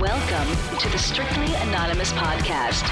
Welcome to the Strictly Anonymous Podcast.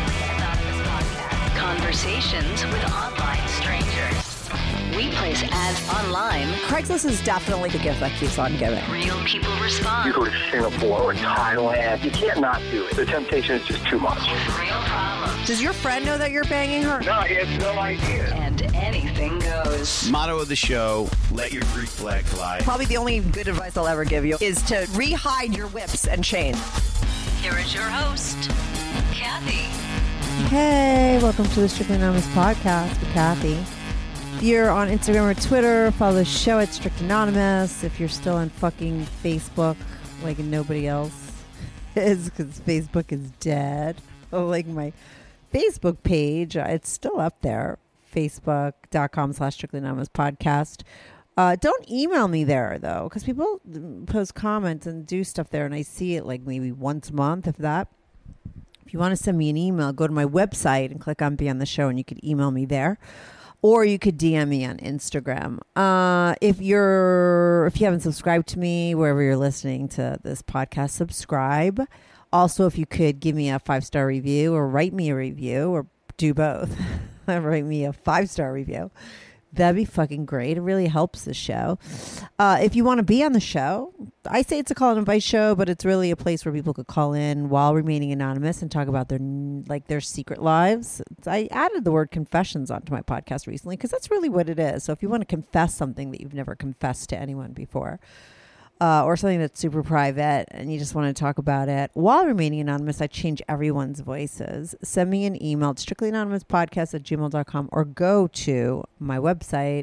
Conversations with online strangers. We place ads online. Craigslist is definitely the gift that keeps on giving. Real people respond. You go to Singapore or Thailand, you can't not do it. The temptation is just too much. With real problems. Does your friend know that you're banging her? No, he has no idea. And anything goes. Motto of the show, let your Greek flag fly. Probably the only good advice I'll ever give you is to re-hide your whips and chains. Here is your host, Kathy. Hey, welcome to the Strictly Anonymous Podcast with Kathy. If you're on Instagram or Twitter, follow the show at Strict Anonymous. If you're still on fucking Facebook, like nobody else is, because Facebook is dead. Like my Facebook page, it's still up there. Facebook.com/Strictly Anonymous Podcast. Don't email me there, though, because people post comments and do stuff there, and I see it like maybe once a month, if that. If you want to send me an email, go to my website and click on Be on the Show, and you could email me there. Or you could DM me on Instagram. If you haven't subscribed to me, wherever you're listening to this podcast, subscribe. Also, if you could give me a 5-star review or write me a review or do both. Write me a 5-star review. That'd be fucking great. It really helps the show. If you want to be on the show, I say it's a call and invite show, but it's really a place where people could call in while remaining anonymous and talk about their secret lives. I added the word confessions onto my podcast recently because that's really what it is. So if you want to confess something that you've never confessed to anyone before, or something that's super private and you just want to talk about it while remaining anonymous, I change everyone's voices. Send me an email at strictlyanonymouspodcast@gmail.com or go to my website,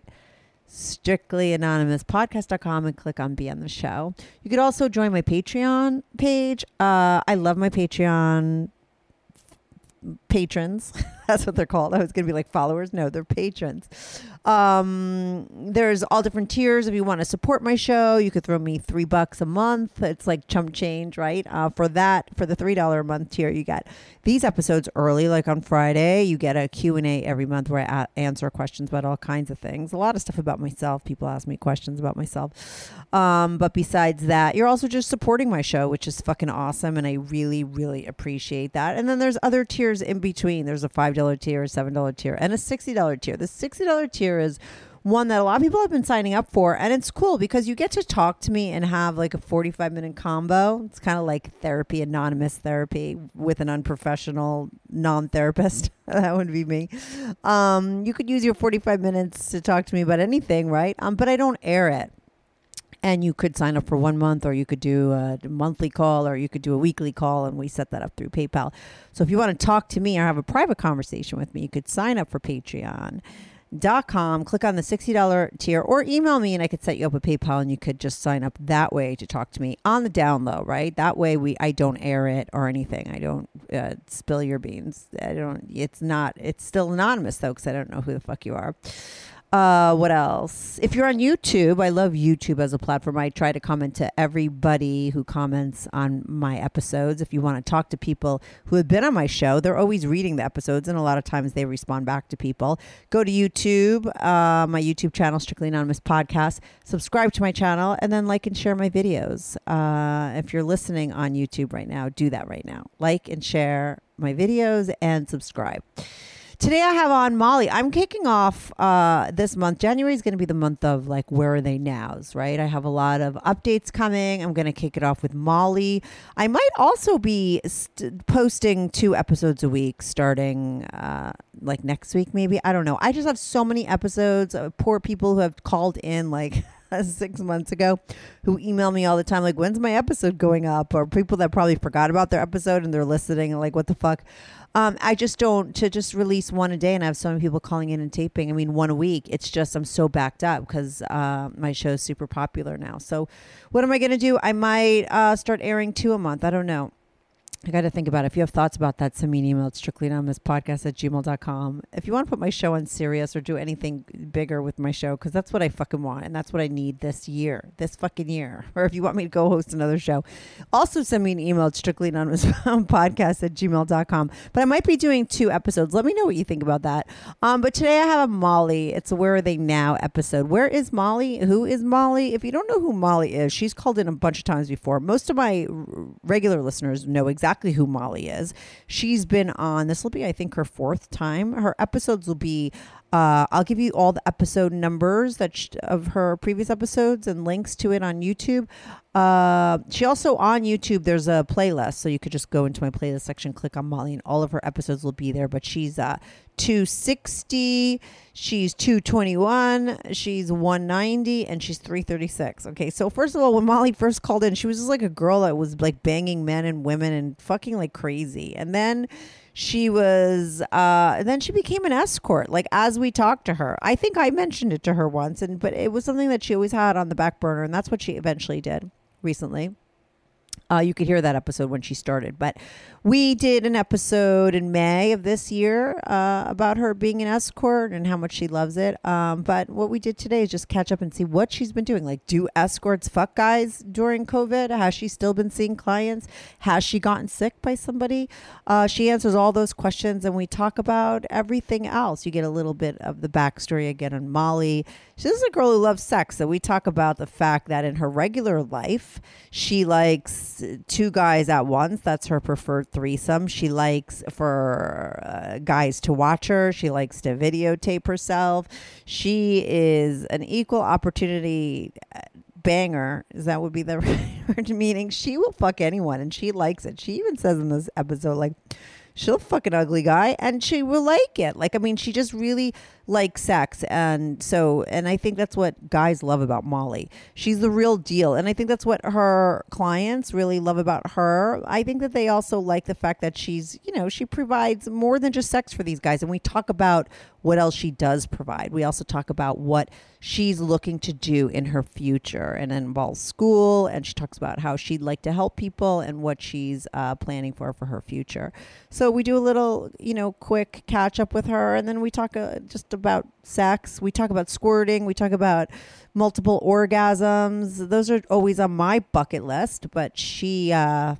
strictlyanonymouspodcast.com, and click on Be on the Show. You could also join my Patreon page. I love my Patreon patrons. That's what they're called. I was going to be like followers. No, they're patrons. There's all different tiers. If you want to support my show, you could throw me $3 a month. It's like chump change, right? For the $3 a month tier, you get these episodes early, like on Friday. You get a Q&A every month where I answer questions about all kinds of things. A lot of stuff about myself. People ask me questions about myself. But besides that, you're also just supporting my show, which is fucking awesome. And I really, really appreciate that. And then there's other tiers in between. There's a $5 tier, a $7 tier, and a $60 tier. The $60 tier is one that a lot of people have been signing up for, and it's cool because you get to talk to me and have like a 45-minute combo. It's kind of like therapy, anonymous therapy with an unprofessional non-therapist. That would be me. You could use your 45 minutes to talk to me about anything, right? But I don't air it. And you could sign up for 1 month, or you could do a monthly call, or you could do a weekly call, and we set that up through PayPal. So if you want to talk to me or have a private conversation with me, you could sign up for Patreon.com, click on the $60 tier, or email me, and I could set you up with PayPal, and you could just sign up that way to talk to me on the down low, right? That way I don't air it or anything. I don't spill your beans. It's still anonymous, though, because I don't know who the fuck you are. What else? If you're on YouTube, I love YouTube as a platform. I try to comment to everybody who comments on my episodes. If you want to talk to people who have been on my show, they're always reading the episodes, and a lot of times they respond back to people. Go to YouTube, my YouTube channel, Strictly Anonymous Podcast. Subscribe to my channel, and then like and share my videos. If you're listening on YouTube right now, do that right now. Like and share my videos and subscribe. Today I have on Molly. I'm kicking off this month. January is going to be the month of like where are they nows, right? I have a lot of updates coming. I'm going to kick it off with Molly. I might also be posting 2 episodes a week starting like next week maybe. I don't know. I just have so many episodes of poor people who have called in like 6 months ago who email me all the time like, when's my episode going up? Or people that probably forgot about their episode and they're listening and like, what the fuck? I just don't, to just release one a day and have so many people calling in and taping. I mean, 1 a week. It's just, I'm so backed up because my show is super popular now. So what am I going to do? I might start airing 2 a month. I don't know. I got to think about it. If you have thoughts about that, send me an email at strictlyanonymouspodcast@gmail.com. If you want to put my show on Sirius or do anything bigger with my show, because that's what I fucking want. And that's what I need this fucking year. Or if you want me to go host another show, also send me an email at strictlyanonymouspodcast@gmail.com. But I might be doing 2 episodes. Let me know what you think about that. But today I have a Molly. It's a Where Are They Now episode. Where is Molly? Who is Molly? If you don't know who Molly is, she's called in a bunch of times before. Most of my regular listeners know exactly who Molly is. She's been on, this will be, I think, her 4th time. Her episodes will be, I'll give you all the episode numbers of her previous episodes and links to it on YouTube. She also, on YouTube, there's a playlist. So you could just go into my playlist section, click on Molly, and all of her episodes will be there. But she's 260, she's 221, she's 190, and she's 336. Okay, so first of all, when Molly first called in, she was just like a girl that was like banging men and women and fucking like crazy. And then she was, then she became an escort. Like, as we talked to her, I think I mentioned it to her once, but it was something that she always had on the back burner, and that's what she eventually did recently. You could hear that episode when she started, but we did an episode in May of this year about her being an escort and how much she loves it. But what we did today is just catch up and see what she's been doing. Like, do escorts fuck guys during COVID? Has she still been seeing clients? Has she gotten sick by somebody? She answers all those questions, and we talk about everything else. You get a little bit of the backstory again on Molly. She's a girl who loves sex. So we talk about the fact that in her regular life, she likes 2 guys at once. That's her preferred threesome. She likes for guys to watch her. She likes to videotape herself. She is an equal opportunity banger. That would be the word, meaning she will fuck anyone and she likes it. She even says in this episode, like, she'll fuck an ugly guy and she will like it. Like, I mean, she just really likes sex. And I think that's what guys love about Molly. She's the real deal. And I think that's what her clients really love about her. I think that they also like the fact that she's, she provides more than just sex for these guys. And we talk about what else she does provide. We also talk about what she's looking to do in her future, and it involves school. And she talks about how she'd like to help people and what she's planning for her future. So we do a little, quick catch up with her. And then we talk just about sex. We talk about squirting. We talk about multiple orgasms. Those are always on my bucket list, but she knows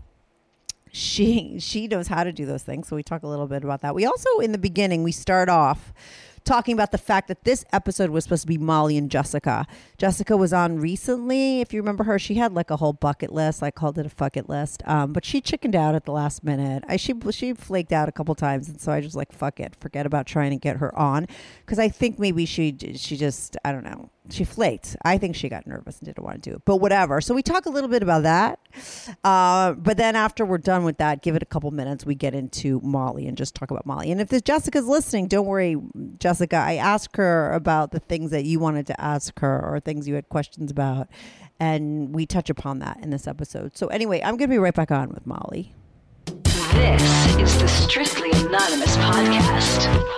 how to do those things. So we talk a little bit about that. We also, in the beginning, we start off talking about the fact that this episode was supposed to be Molly and Jessica. Jessica was on recently. If you remember her, she had like a whole bucket list. I called it a fuck it list. But she chickened out at the last minute. She flaked out a couple times. And so I just like, fuck it. Forget about trying to get her on. Because I think maybe she just, I don't know. She flaked. I think she got nervous and didn't want to do it. But whatever. So we talk a little bit about that. But then after we're done with that, give it a couple minutes, we get into Molly and just talk about Molly. And if Jessica's listening, don't worry, Jessica. I asked her about the things that you wanted to ask her or things you had questions about. And we touch upon that in this episode. So anyway, I'm going to be right back on with Molly. This is the Strictly Anonymous podcast.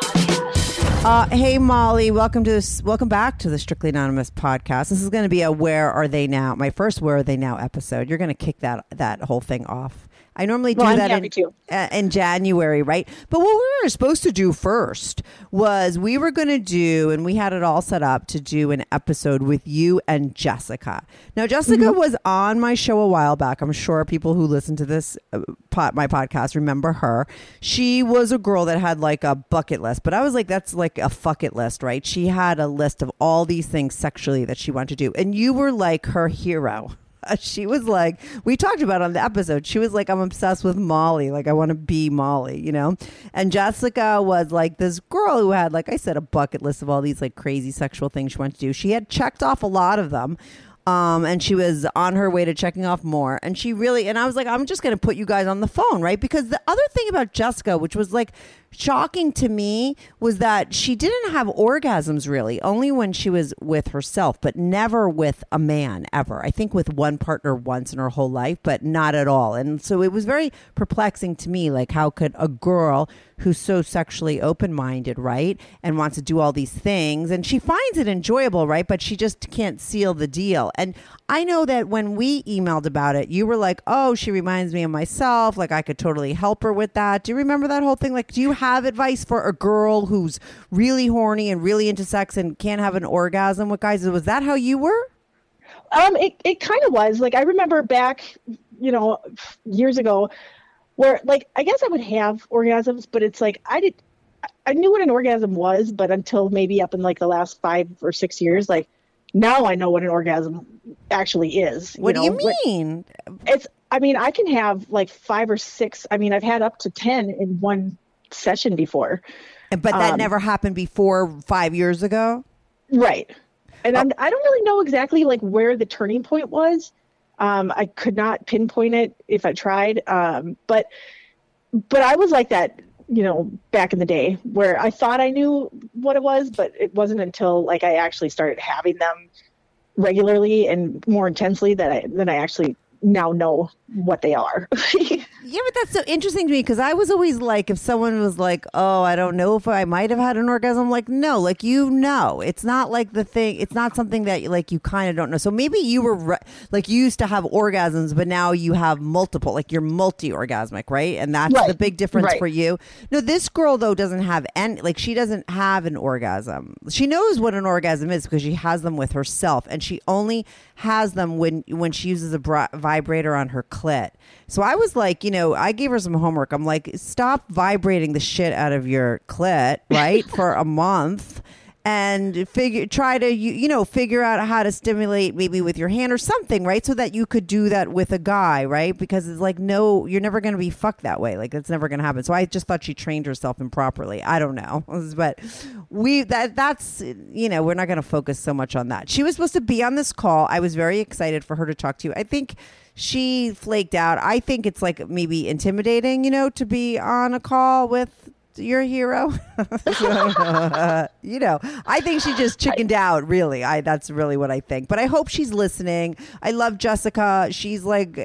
Hey Molly, welcome back to the Strictly Anonymous podcast. This is going to be a Where Are They Now? My first Where Are They Now episode. You're going to kick that whole thing off. I normally do that in January, right? But what we were supposed to do first was we were going to do, and we had it all set up to do an episode with you and Jessica. Now, Jessica was on my show a while back. I'm sure people who listen to this my podcast remember her. She was a girl that had like a bucket list, but I was like, that's like a fuck it list, right? She had a list of all these things sexually that she wanted to do, and you were like her hero. She was like, we talked about on the episode, she was like, I'm obsessed with Molly. Like, I want to be Molly, And Jessica was like this girl who had, like I said, a bucket list of all these like crazy sexual things she wanted to do. She had checked off a lot of them. And she was on her way to checking off more. And I was like, I'm just going to put you guys on the phone, right? Because the other thing about Jessica, which was like shocking to me, was that she didn't have orgasms really, only when she was with herself, but never with a man ever. I think with one partner once in her whole life, but not at all. And so it was very perplexing to me, like how could a girl who's so sexually open-minded, right, and wants to do all these things, and she finds it enjoyable, right, but she just can't seal the deal. And I know that when we emailed about it, you were like, oh, she reminds me of myself, like I could totally help her with that. Do you remember that whole thing? Like, do you have advice for a girl who's really horny and really into sex and can't have an orgasm with guys? Was that how you were? It kind of was. Like, I remember back, years ago, where, like, I guess I would have orgasms, but it's like I knew what an orgasm was, but until maybe up in like the last 5 or 6 years, like now I know what an orgasm actually is. What do you mean? I mean, I can have like 5 or 6. I mean, I've had up to 10 in one session before. But that never happened before 5 years ago? Right. And I don't really know exactly like where the turning point was. I could not pinpoint it if I tried. But I was like that, back in the day where I thought I knew what it was, but it wasn't until like I actually started having them regularly and more intensely that I actually now know what they are. Yeah, but that's so interesting to me because I was always like, if someone was like, oh, I don't know if I might have had an orgasm, like, no, like, it's not like the thing. It's not something that like you kind of don't know. So maybe you were like, you used to have orgasms, but now you have multiple, like you're multi-orgasmic, right? And that's the big difference for you. No, this girl though doesn't have any, like she doesn't have an orgasm. She knows what an orgasm is because she has them with herself, and she only has them when she uses a vibrator on her clit. So I was like, I gave her some homework. I'm like, stop vibrating the shit out of your clit, right, for a month, and try to figure out how to stimulate maybe with your hand or something, right, so that you could do that with a guy, right? Because it's like, no, you're never going to be fucked that way. Like that's never going to happen. So I just thought she trained herself improperly. I don't know, but that's we're not going to focus so much on that. She was supposed to be on this call. I was very excited for her to talk to you. I think she flaked out. I think it's like maybe intimidating, to be on a call with your hero. I think she just chickened out, really. That's really what I think. But I hope she's listening. I love Jessica. She's like,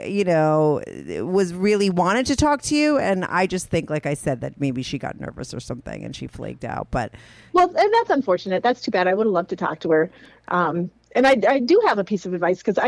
was really wanted to talk to you. And I just think, like I said, that maybe she got nervous or something and she flaked out. But well, and that's unfortunate. That's too bad. I would have loved to talk to her. And I do have a piece of advice because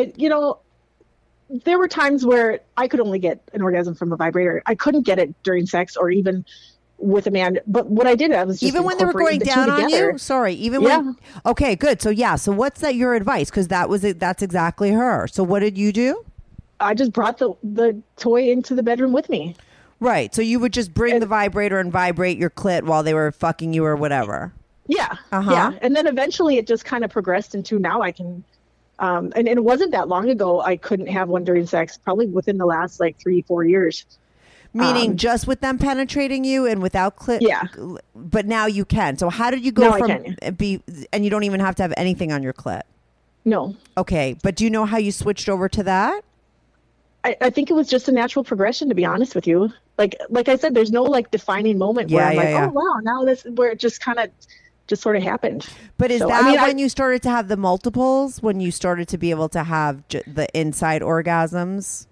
there were times where I could only get an orgasm from a vibrator. I couldn't get it during sex or even with a man. But what I did, I was just even when they were going down on you. Sorry, even when. Okay, good. So so what's your advice? Because that's exactly her. So what did you do? I just brought the toy into the bedroom with me. Right. So you would just bring the vibrator and vibrate your clit while they were fucking you or whatever. Yeah. Yeah. And then eventually it just kind of progressed into now I can. And it wasn't that long ago I couldn't have one during sex, probably within the last like 3-4 years. Meaning just with them penetrating you and without clit? Yeah. But now you can. So how did you go and you don't even have to have anything on your clit? No. Okay. But do you know how you switched over to that? I think it was just a natural progression, to be honest with you. Like I said, there's no like defining moment where I'm oh, wow, now this is where it just kind of just sort of happened. But is that when you started to have the multiples, when you started to be able to have the inside orgasms?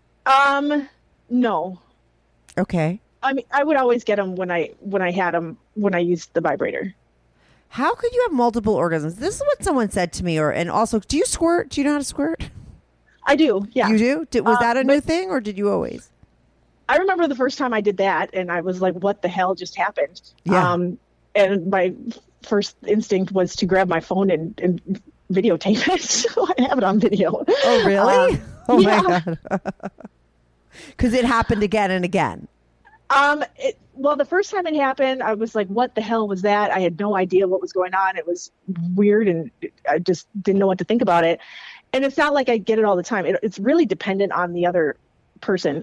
No. Okay. I mean, I would always get them when I had them when I used the vibrator. How could you have multiple orgasms? This is what someone said to me. And also, do you squirt? Do you know how to squirt? I do. Yeah. You do? Was that a new thing, or did you always? I remember the first time I did that, and I was like, "What the hell just happened?" Yeah. And my first instinct was to grab my phone and videotape it. So I have it on video. Oh, really? My God. Because it happened again and again. Well, the first time it happened, I was like, what the hell was that? I had no idea what was going on. It was weird, and I just didn't know what to think about it. And it's not like I get it all the time. It's really dependent on the other person.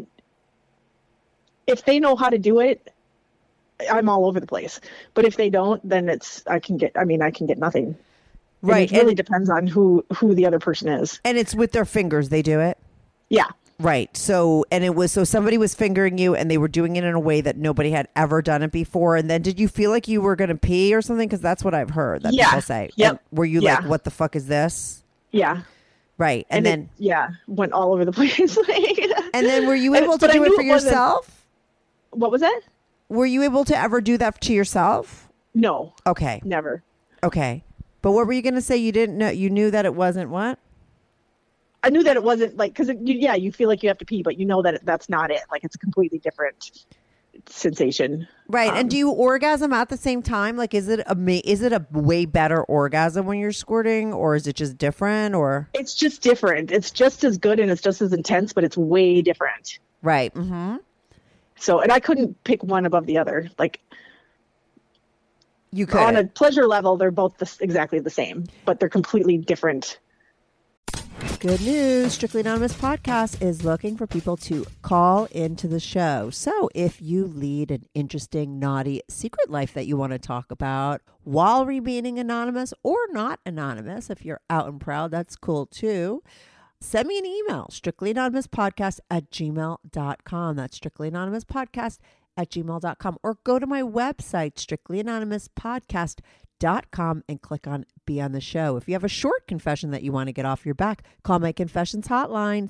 If they know how to do it, I'm all over the place. But if they don't, then I can get nothing. Right. And it really depends on who the other person is. And it's with their fingers they do it? Yeah. Right. So somebody was fingering you and they were doing it in a way that nobody had ever done it before. And then did you feel like you were going to pee or something? Because that's what I've heard that people say. Yep. And were you like, what the fuck is this? Yeah. Right. And then. Went all over the place. And then were you able to do it for yourself? What was that? Were you able to ever do that to yourself? No. Okay. Never. Okay. But what were you going to say? You didn't know. You knew that it wasn't what? I knew that it wasn't like, because you feel like you have to pee, but you know that that's not it. Like it's a completely different sensation. Right. And do you orgasm at the same time? Like, is it a way better orgasm when you're squirting, or is it just different? Or it's just different. It's just as good and it's just as intense, but it's way different. Right. Mm-hmm. So, and I couldn't pick one above the other. Like, you could on a pleasure level, they're both exactly the same, but they're completely different. Good news. Strictly Anonymous Podcast is looking for people to call into the show. So if you lead an interesting, naughty secret life that you want to talk about while remaining anonymous or not anonymous, if you're out and proud, that's cool too. Send me an email, strictlyanonymouspodcast@gmail.com. That's strictlyanonymouspodcast@gmail.com. Or go to my website, strictlyanonymouspodcast.com, and click on Be on the Show. If you have a short confession that you want to get off your back, call my confessions hotline,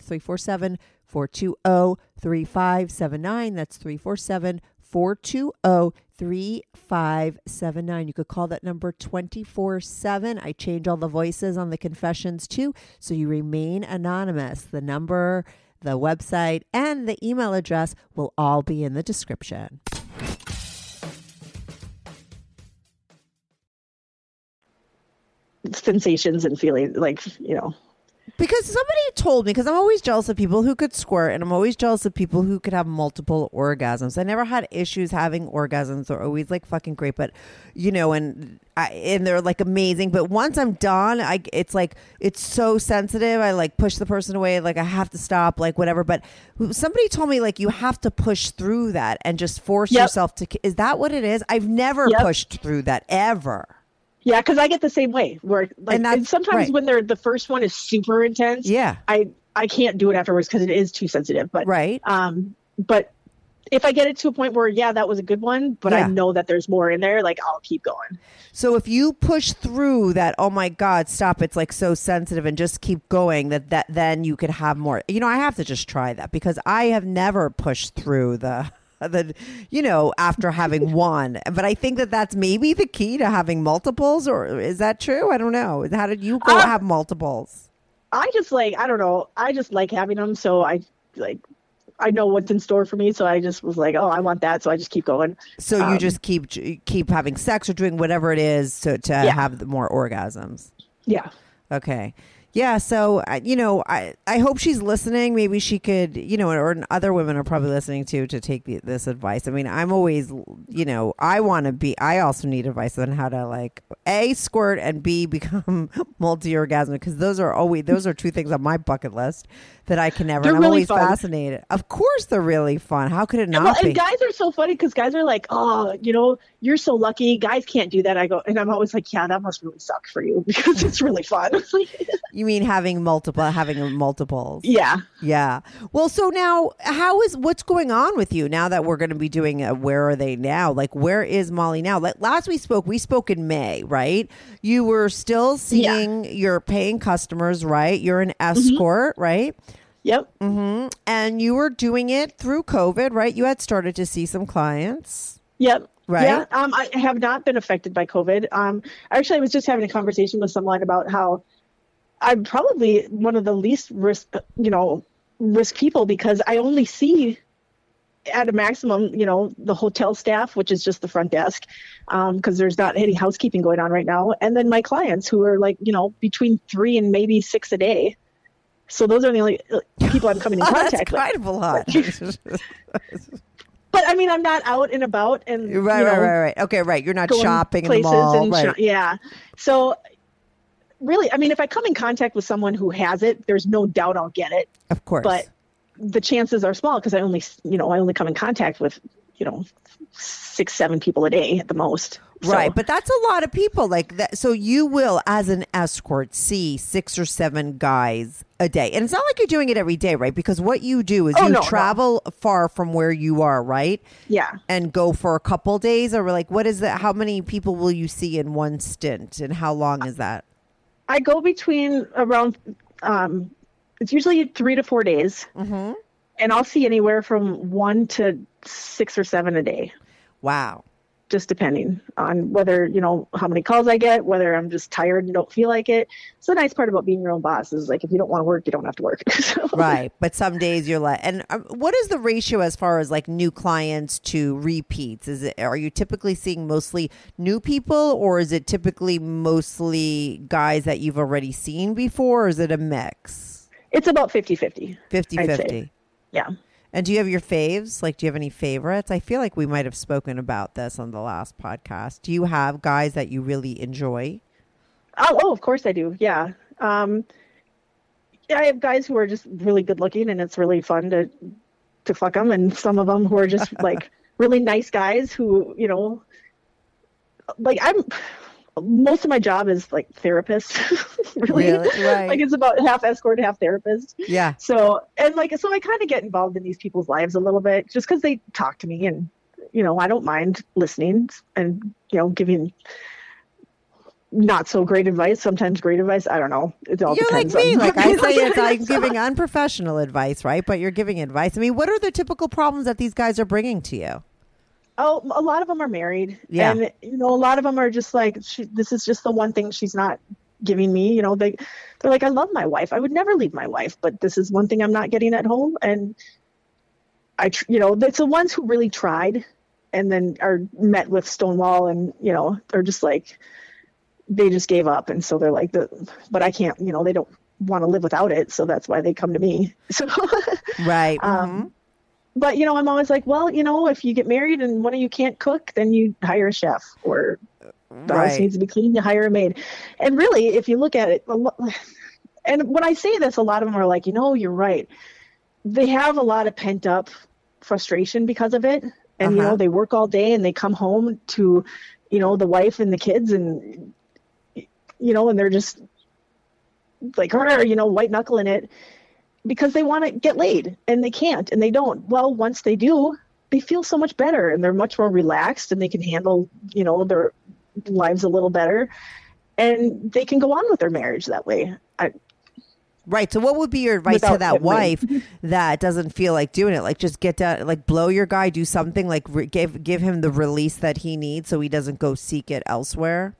347-420-3579. That's 347-420-3579. You could call that number 24/7. I change all the voices on the confessions too, so you remain anonymous. The number, the website, and the email address will all be in the description. Sensations and feeling like, you know. Because somebody told me, because I'm always jealous of people who could squirt, and I'm always jealous of people who could have multiple orgasms. I never had issues having orgasms. They're always like fucking great, but you know, and they're like amazing. But once I'm done, it's like, it's so sensitive. I like push the person away. Like I have to stop, like whatever. But somebody told me like you have to push through that and just force yourself to. Is that what it is? I've never pushed through that ever. Yeah, because I get the same way. Where like, and sometimes when the first one is super intense, I can't do it afterwards because it is too sensitive. But but if I get it to a point where that was a good one, but I know that there's more in there, like I'll keep going. So if you push through that, oh my God, stop! It's like so sensitive, and just keep going. That then you could have more. You know, I have to just try that because I have never pushed through the after having one. But I think that's maybe the key to having multiples, or is that true? I don't know. How did you go have multiples? I just I don't know. I just like having them. So I know what's in store for me. So I just was like, oh, I want that. So I just keep going. So you just keep having sex or doing whatever it is to have more orgasms. Yeah. Okay. Yeah, so, I hope she's listening. Maybe she could, or other women are probably listening to take this advice. I mean, I'm always, I also need advice on how to, like, A, squirt, and B, become multi-orgasmic, because those are two things on my bucket list that I can never. They're I'm really always fun. Fascinated. Of course they're really fun. How could it not be? And guys are so funny because guys are like, oh, you're so lucky. Guys can't do that. And I'm always like, yeah, that must really suck for you because it's really fun. You mean having multiples? Yeah. Yeah. Well, so now what's going on with you now that we're going to be doing Where Are They Now? Like, where is Molly now? Like last we spoke in May, right? You were still seeing your paying customers, right? You're an escort, right? Yep. Mm-hmm. And you were doing it through COVID, right? You had started to see some clients. Yep. Right. Yeah. I have not been affected by COVID. Actually, I was just having a conversation with someone about how I'm probably one of the least risk people because I only see at a maximum, the hotel staff, which is just the front desk, because there's not any housekeeping going on right now. And then my clients who are like, between 3 and maybe 6 a day. So those are the only people I'm coming in contact with. That's kind of a lot. But I mean, I'm not out and about and right. Okay, right. You're not shopping in the mall, right? Yeah. So really, I mean, if I come in contact with someone who has it, there's no doubt I'll get it. Of course. But the chances are small because I only come in contact with 6-7 people a day at the most. Right, So, but that's a lot of people like that. So you will, as an escort, see 6 or 7 guys a day. And it's not like you're doing it every day, right? Because what you do is travel far from where you are, right? Yeah. And go for a couple days, or like, what is that? How many people will you see in one stint, and how long is that? I go between around, it's usually 3 to 4 days. Mm-hmm. And I'll see anywhere from 1 to 6 or 7 a day. Wow. Just depending on whether, how many calls I get, whether I'm just tired and don't feel like it. So the nice part about being your own boss is like, if you don't want to work, you don't have to work. So. Right. But some days you're like, and what is the ratio as far as like new clients to repeats? Are you typically seeing mostly new people, or is it typically mostly guys that you've already seen before? Or is it a mix? It's about 50-50. 50-50. Yeah. And do you have your faves? Like, do you have any favorites? I feel like we might have spoken about this on the last podcast. Do you have guys that you really enjoy? Oh, of course I do. Yeah. I I have guys who are just really good looking, and it's really fun to fuck them, and some of them who are just like really nice guys who, you know, like most of my job is like therapist. Really? Right. Like it's about half escort, half therapist. Yeah. So I kind of get involved in these people's lives a little bit just because they talk to me, and, you know, I don't mind listening and, you know, giving not so great advice, sometimes great advice. I don't know. It all You're like depends me. on Like I say, it's like So- giving unprofessional advice, right? But you're giving advice. I mean, what are the typical problems that these guys are bringing to you? Oh, a lot of them are married. Yeah. And, you know, a lot of them are just like, this is just the one thing she's not giving me. You know, they're like, I love my wife. I would never leave my wife, but this is one thing I'm not getting at home. And you know, it's the ones who really tried and then are met with Stonewall, and, you know, they're just like, they just gave up. And so they're like, but I can't, you know, they don't want to live without it. So that's why they come to me. So, Right. Mm-hmm. But, you know, I'm always like, well, you know, if you get married and one of you can't cook, then you hire a chef, or the house Right. needs to be clean, you hire a maid. And really, if you look at it, and when I say this, a lot of them are like, you know, you're right. They have a lot of pent up frustration because of it. And, you know, they work all day and they come home to, you know, the wife and the kids, and, you know, and they're just like, you know, white knuckling it, because they want to get laid and they can't, and they don't. Well, once they do, they feel so much better, and they're much more relaxed, and they can handle, you know, their lives a little better, and they can go on with their marriage that way. Right. So what would be your advice to Without that getting wife that doesn't feel like doing it? Like, just get down, like blow your guy, do something, like give him the release that he needs so he doesn't go seek it elsewhere?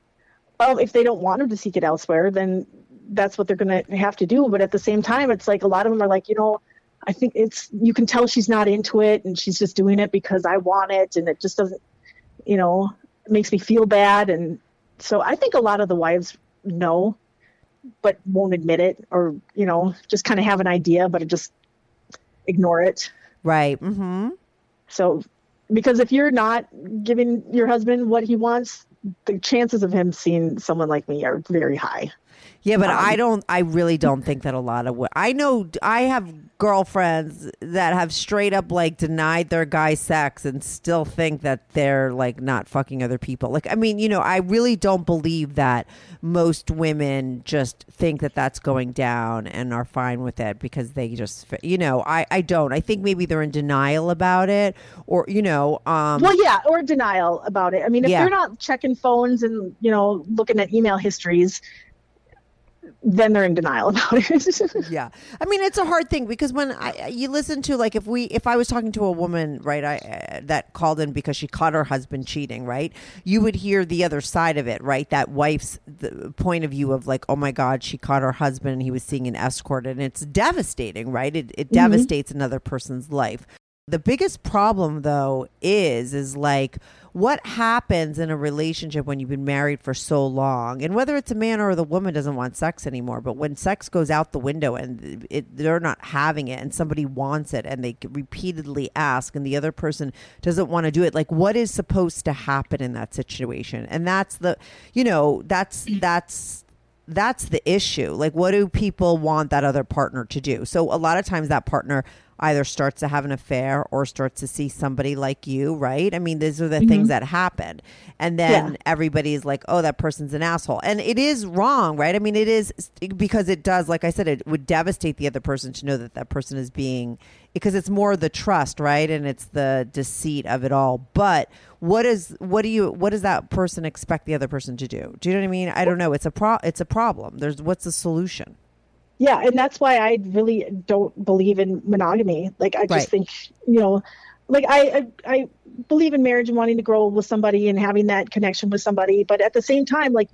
If they don't want him to seek it elsewhere, then that's what they're going to have to do. But at the same time, it's like a lot of them are like, you know, I think you can tell she's not into it, and she's just doing it because I want it, and it just doesn't, you know, it makes me feel bad. And so I think a lot of the wives know, but won't admit it, or, you know, just kind of have an idea, but just ignore it. Right. Mm-hmm. So, because if you're not giving your husband what he wants, the chances of him seeing someone like me are very high. Yeah, but I really don't think that a lot of I know I have girlfriends that have straight up like denied their guy sex and still think that they're like not fucking other people. Like, I mean, you know, I really don't believe that most women just think that that's going down and are fine with it because they just, you know, I don't. I think maybe they're in denial about it, or, you know. Well, yeah, or denial about it. I mean, if Yeah. they're not checking phones and, you know, looking at email histories, then they're in denial about it. Yeah. I mean, it's a hard thing because when you listen to, like, if I was talking to a woman, right, that called in because she caught her husband cheating, right, you would hear the other side of it, right? That wife's the point of view of like, oh my God, she caught her husband and he was seeing an escort, and it's devastating, right? It devastates another person's life. The biggest problem, though, is like what happens in a relationship when you've been married for so long, and whether it's a man or the woman doesn't want sex anymore, but when sex goes out the window and they're not having it and somebody wants it and they repeatedly ask and the other person doesn't want to do it, like what is supposed to happen in that situation? And that's the, you know, that's the issue. Like, what do people want that other partner to do? So a lot of times that partner either starts to have an affair or starts to see somebody like you, right? I mean, these are the things that happen. And then everybody's like, oh, that person's an asshole. And it is wrong, right? I mean, it is, because it does, like I said, it would devastate the other person to know that that person is being, because it's more the trust, right? And it's the deceit of it all. But what does that person expect the other person to do? Do you know what I mean? I don't know. It's a problem. What's the solution? Yeah, and that's why I really don't believe in monogamy. Like, I just think, you know, like I believe in marriage and wanting to grow with somebody and having that connection with somebody. But at the same time, like,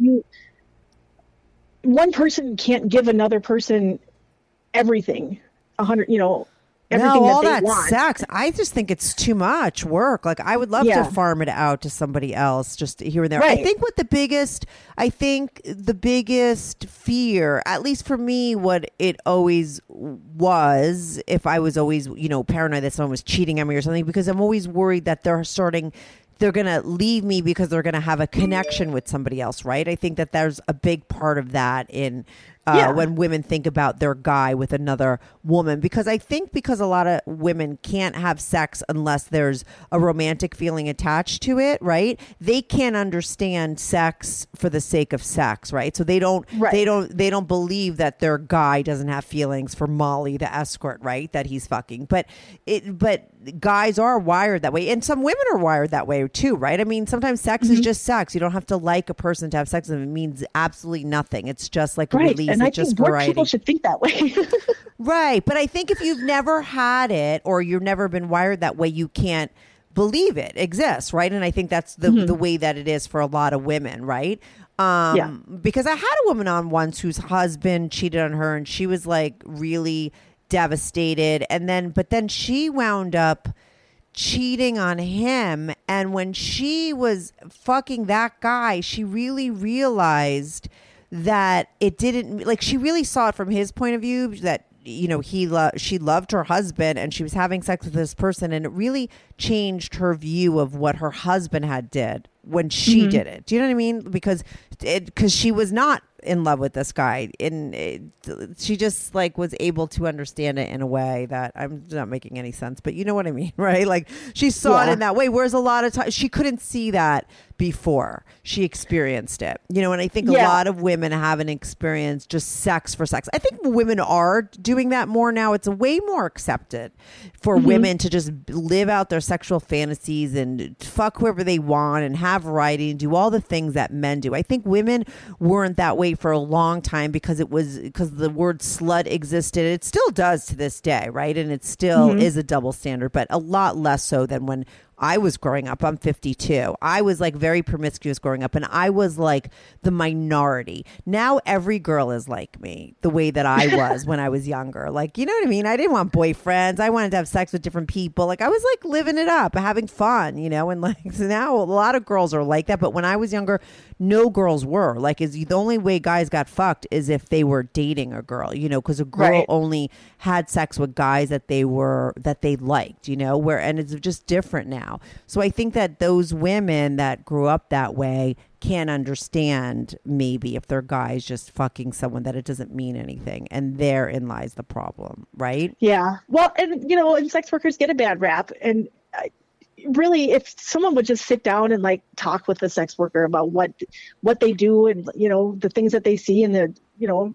one person can't give another person everything, 100, you know, everything all that they that want. sex. I just think it's too much work. Like, I would love to farm it out to somebody else, just here and there. Right. I think the biggest fear, at least for me, what it always was, if I was always, you know, paranoid that someone was cheating on me or something, because I'm always worried that they're going to leave me because they're going to have a connection with somebody else, right? I think that there's a big part of that in when women think about their guy with another woman, because I think because a lot of women can't have sex unless there's a romantic feeling attached to it, right? They can't understand sex for the sake of sex, right? So they don't believe that their guy doesn't have feelings for Molly the escort, right? That he's fucking. But guys are wired that way, and some women are wired that way too, right? I mean, sometimes sex is just sex. You don't have to like a person to have sex with them. It means absolutely nothing. It's just like a release. And I it's just think more variety. people should think that way. Right. But I think if you've never had it or you've never been wired that way, you can't believe it exists, right? And I think that's the way that it is for a lot of women, right? Because I had a woman on once whose husband cheated on her, and she was like really devastated, but then she wound up cheating on him, and when she was fucking that guy, she really realized that it didn't, like, she really saw it from his point of view, that she loved her husband and she was having sex with this person, and it really changed her view of what her husband had did when she did it. Do you know what I mean? Because she was not in love with this guy, and she just like was able to understand it in a way that, I'm not making any sense, but you know what I mean, right? Like, she saw it in that way, whereas a lot of times she couldn't see that before she experienced it, and I think a lot of women haven't experienced just sex for sex. I think women are doing that more now. It's way more accepted for women to just live out their sexual fantasies and fuck whoever they want and have variety and do all the things that men do. I think women weren't that way for a long time because the word slut existed. It still does to this day, right? And it still is a double standard, but a lot less so than when I was growing up. I'm 52. I was like very promiscuous growing up, and I was like the minority. Now every girl is like me, the way that I was when I was younger. Like, you know what I mean? I didn't want boyfriends. I wanted to have sex with different people. Like, I was like living it up, having fun, and like, so now a lot of girls are like that. But when I was younger, no girls were. Like, the only way guys got fucked is if they were dating a girl, because a girl only had sex with guys that they liked, and it's just different now. So I think that those women that grew up that way can't understand maybe if their guy's just fucking someone, that it doesn't mean anything, and therein lies the problem, right? Yeah. Well, and and sex workers get a bad rap, and really, if someone would just sit down and like talk with the sex worker about what they do and the things that they see and the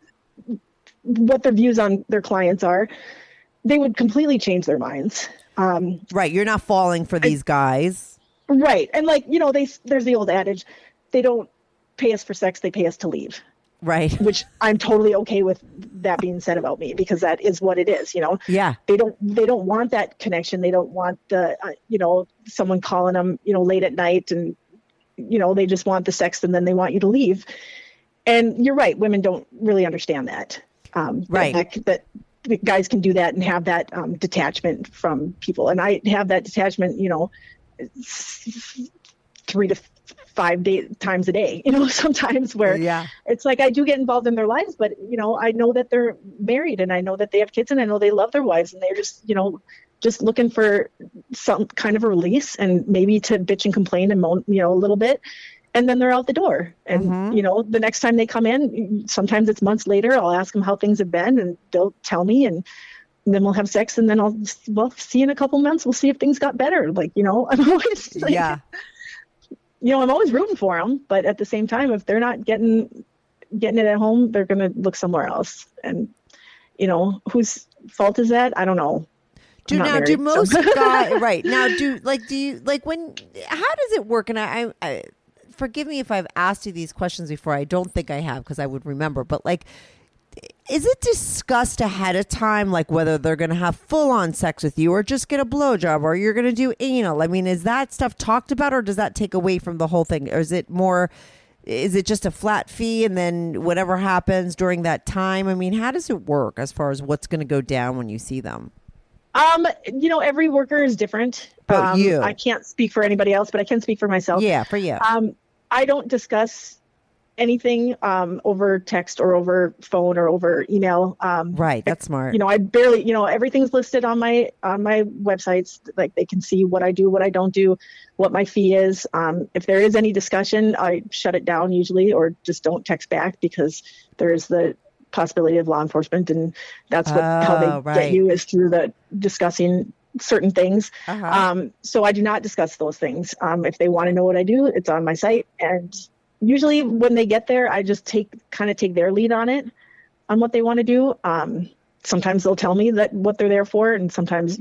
what their views on their clients are, they would completely change their minds. Right. You're not falling for these guys. Right. And like, there's the old adage, they don't pay us for sex, they pay us to leave. Right. Which I'm totally okay with that being said about me, because that is what it is, Yeah. They don't want that connection. They don't want the, someone calling them, late at night, and, they just want the sex and then they want you to leave. And you're right. Women don't really understand that. Right. That guys can do that and have that detachment from people. And I have that detachment, 3 to 5 times a day, sometimes where it's like I do get involved in their lives, but, I know that they're married and I know that they have kids and I know they love their wives, and they're just, just looking for some kind of a release and maybe to bitch and complain and moan, a little bit. And then they're out the door. And, the next time they come in, sometimes it's months later, I'll ask them how things have been and they'll tell me, and then we'll have sex, and then I'll see you in a couple months. We'll see if things got better. Like, I'm always like, I'm always rooting for them. But at the same time, if they're not getting it at home, they're going to look somewhere else. And, whose fault is that? I don't know. Do most guys, right now, how does it work? And I forgive me if I've asked you these questions before. I don't think I have, because I would remember. But like, is it discussed ahead of time, like whether they're going to have full-on sex with you or just get a blowjob or you're going to do anal? I mean, is that stuff talked about, or does that take away from the whole thing? Or is it just a flat fee and then whatever happens during that time? I mean, how does it work as far as what's going to go down when you see them? Every worker is different. But you. I can't speak for anybody else, but I can speak for myself. Yeah, for you. I don't discuss anything over text or over phone or over email. Right. That's smart. I barely, everything's listed on my websites. Like they can see what I do, what I don't do, what my fee is. If there is any discussion, I shut it down usually, or just don't text back, because there's the possibility of law enforcement, and that's how they get you, is through the discussing certain things. So I do not discuss those things. If they want to know what I do, it's on my site, and usually when they get there, I just take their lead on it, on what they want to do. Sometimes they'll tell me that what they're there for, and sometimes,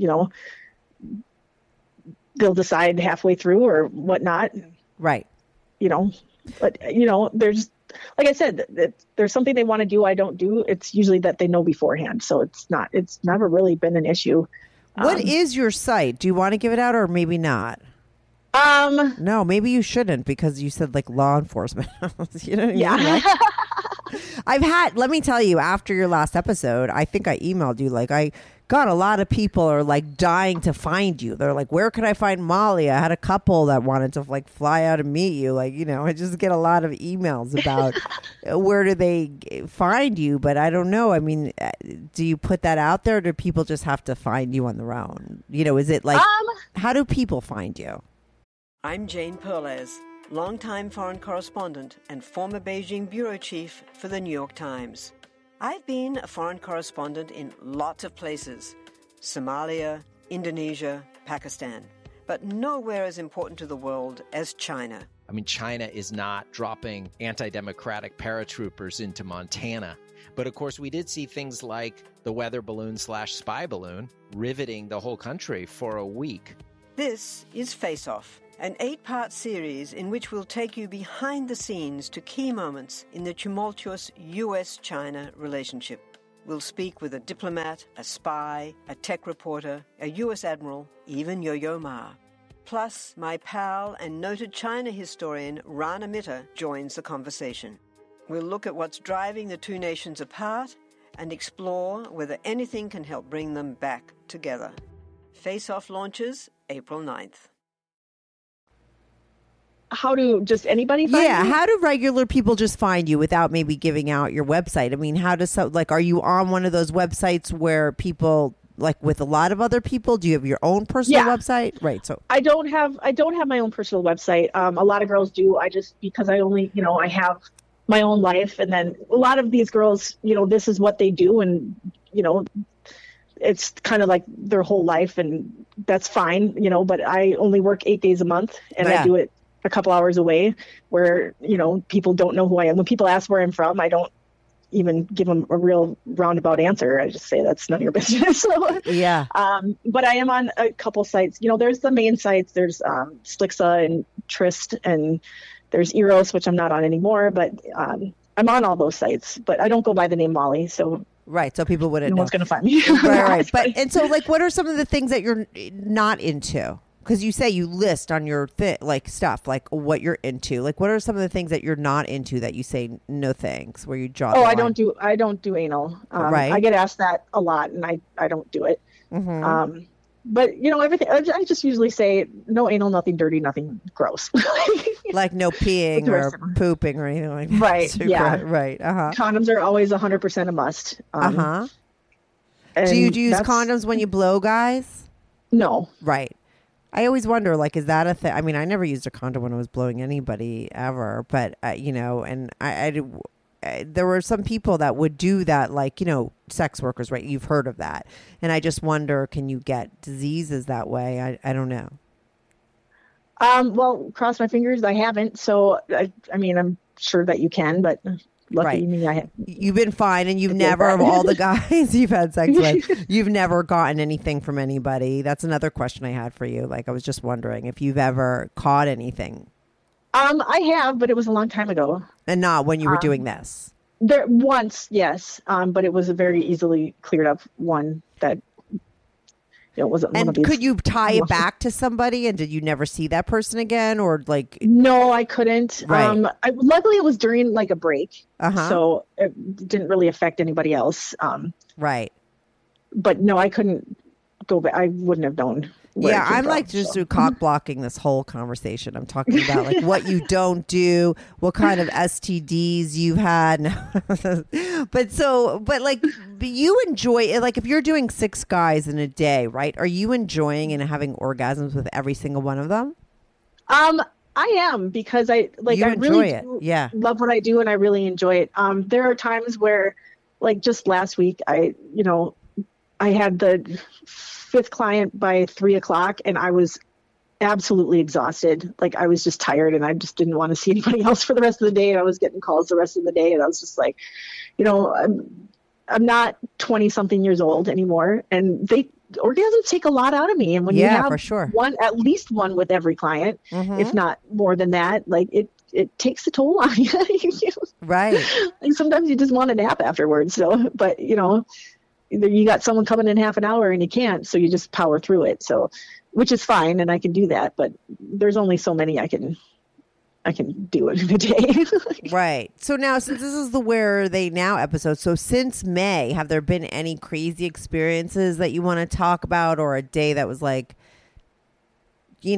they'll decide halfway through or whatnot. Right. But, there's, like I said, there's something they want to do, I don't do. It's usually that they know beforehand. So it's never really been an issue. What is your site? Do you want to give it out, or maybe not? No, maybe you shouldn't, because you said like law enforcement. You know what I mean? Yeah. Let me tell you, after your last episode, I think I emailed you, like I got a lot of people are like dying to find you. They're like, where could I find Molly? I had a couple that wanted to like fly out and meet you. Like, I just get a lot of emails about where do they find you, but I don't know. I mean, do you put that out there, or do people just have to find you on their own? Is it like, how do people find you? I'm Jane Perlez, longtime foreign correspondent and former Beijing bureau chief for the New York Times. I've been a foreign correspondent in lots of places: Somalia, Indonesia, Pakistan, but nowhere as important to the world as China. I mean, China is not dropping anti-democratic paratroopers into Montana. But of course, we did see things like the weather balloon/spy balloon riveting the whole country for a week. This is Face Off, an 8-part series in which we'll take you behind the scenes to key moments in the tumultuous U.S.-China relationship. We'll speak with a diplomat, a spy, a tech reporter, a U.S. admiral, even Yo-Yo Ma. Plus, my pal and noted China historian Rana Mitter joins the conversation. We'll look at what's driving the two nations apart and explore whether anything can help bring them back together. Face Off launches April 9th. How do just anybody find you? How do regular people just find you without maybe giving out your website? I mean, how does are you on one of those websites where people, like with a lot of other people, do you have your own personal website? Right. So I don't have my own personal website. A lot of girls do. Because I only, I have my own life, and then a lot of these girls, this is what they do, and it's kind of like their whole life, and that's fine, but I only work 8 days a month, and I do it a couple hours away, where, people don't know who I am. When people ask where I'm from, I don't even give them a real roundabout answer. I just say that's none of your business. So, but I am on a couple sites. There's the main sites. There's Slixa and Tryst, and there's Eros, which I'm not on anymore, but I'm on all those sites. But I don't go by the name Molly, so. Right, so people wouldn't know. No one's going to find me. Right. And so, what are some of the things that you're not into? Because you say you list on your stuff, like what you're into. Like, what are some of the things that you're not into that you say no thanks, where you draw the line? I don't do anal. Right. I get asked that a lot, and I don't do it. Mm-hmm. But everything. I just usually say no anal, nothing dirty, nothing gross. Like no peeing or pooping or anything like that. Right. Yeah. Right. Condoms are always 100% a must. Do you use condoms when you blow guys? No. Right. I always wonder, is that a thing? I mean, I never used a condom when I was blowing anybody ever, but, and there were some people that would do that, sex workers, right? You've heard of that. And I just wonder, can you get diseases that way? I don't know. Well, cross my fingers, I haven't. So, I'm sure that you can, but lucky me, I have. You've been fine, and you've never, of all the guys you've had sex with, you've never gotten anything from anybody. That's another question I had for you. I was just wondering if you've ever caught anything. I have, but it was a long time ago. And not when you were doing this? Once, yes. But it was a very easily cleared up one that, wasn't one of these. And could you tie it back to somebody, and did you never see that person again, or No, I couldn't. Right. Luckily, it was during a break, so it didn't really affect anybody else. Right. But no, I couldn't go back. I wouldn't have known. Yeah, I'm like just through cock blocking this whole conversation. I'm talking about like what you don't do, what kind of STDs you've had. but like you enjoy it. Like if you're doing 6 guys in a day, right? Are you enjoying and having orgasms with every single one of them? I am, because I really love what I do, and I really enjoy it. There are times where, like just last week, I had the 5th client by 3:00, and I was absolutely exhausted. Like I was just tired, and I just didn't want to see anybody else for the rest of the day. And I was getting calls the rest of the day, and I was just like, I'm not 20 something years old anymore, and orgasms take a lot out of me. And when you have for sure. at least one with every client, if not more than that, like it takes a toll on you. Right. Like sometimes you just want a nap afterwards. So, but either you got someone coming in half an hour and you can't, so you just power through it. So, which is fine, and I can do that, but there's only so many I can do it in a day. Right. So now, since this is the Where Are They Now episode, so since May, have there been any crazy experiences that you want to talk about, or a day that was like, this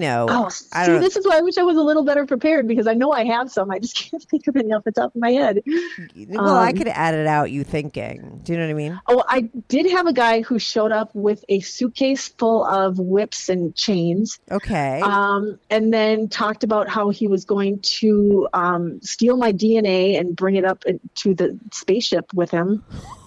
is why I wish I was a little better prepared, because I know I have some. I just can't think of any off the top of my head. Well, I could edit out you thinking. Do you know what I mean? Oh, I did have a guy who showed up with a suitcase full of whips and chains. Okay. And then talked about how he was going to steal my DNA and bring it up to the spaceship with him.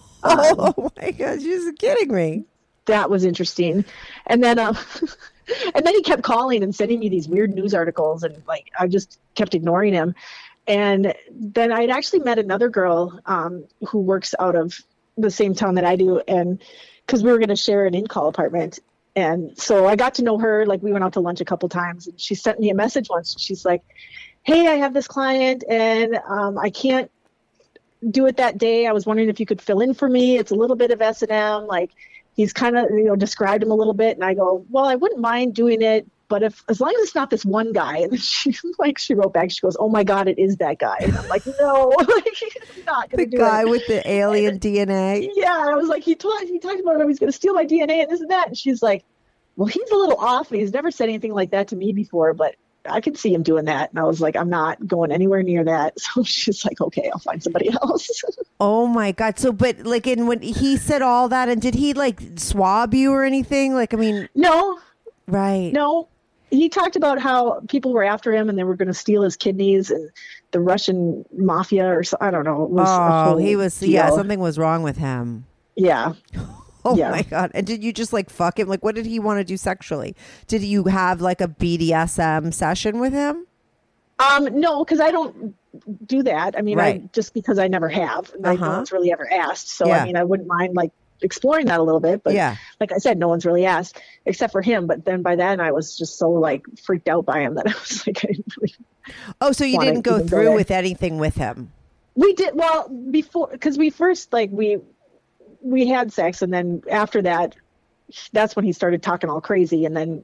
Oh my gosh, you're kidding me. That was interesting. And then and then he kept calling and sending me these weird news articles, and like I just kept ignoring him. And then I'd actually met another girl who works out of the same town that I do, and because we were going to share an in-call apartment. And so I got to know her. Like we went out to lunch a couple times, and she sent me a message once. She's like, "Hey, I have this client, and I can't do it that day. I was wondering if you could fill in for me. It's a little bit of S&M. Like he's kind of, described him a little bit." And I go, "Well, I wouldn't mind doing it, but as long as it's not this one guy." And she wrote back, she goes, "Oh my God, it is that guy." And I'm like, "No, I'm not going to do it." The guy with the alien DNA. Yeah. I was like, he talked about how he's going to steal my DNA and this and that. And she's like, "Well, he's a little off. He's never said anything like that to me before, but I could see him doing that." And I was like, "I'm not going anywhere near that." So she's like, "Okay, I'll find somebody else." Oh my God. So, but like, when he said all that, and did he like swab you or anything? Like, I mean, no, right. No, he talked about how people were after him and they were going to steal his kidneys, and the Russian mafia or so, I don't know. It was he was, deal. Something was wrong with him. Yeah. Oh my God. And did you just like fuck him? Like, what did he want to do sexually? Did you have like a BDSM session with him? No, because I don't do that. I mean, right. Just because I never have. Like, no one's really ever asked. So, I mean, I wouldn't mind like exploring that a little bit. But like I said, no one's really asked except for him. But then by then I was just so like freaked out by him that I was like, I didn't really. Oh, so you didn't go through with anything with him? We did. Well, before, because we first like we had sex, and then after that, that's when he started talking all crazy. And then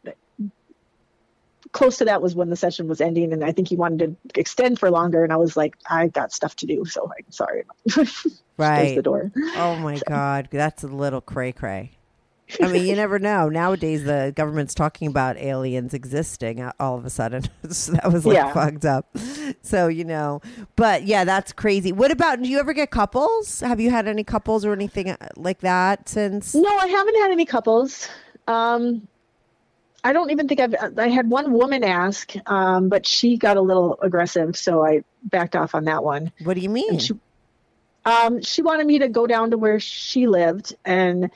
close to that was when the session was ending, and I think he wanted to extend for longer. And I was like, I got stuff to do, so I'm sorry. Right. Close the door. Oh my God, that's a little cray cray. I mean, you never know. Nowadays, the government's talking about aliens existing all of a sudden. So that was like fucked up. So, but yeah, that's crazy. What about, do you ever get couples? Have you had any couples or anything like that since? No, I haven't had any couples. I don't even think I had one woman ask, but she got a little aggressive. So I backed off on that one. What do you mean? She wanted me to go down to where she lived and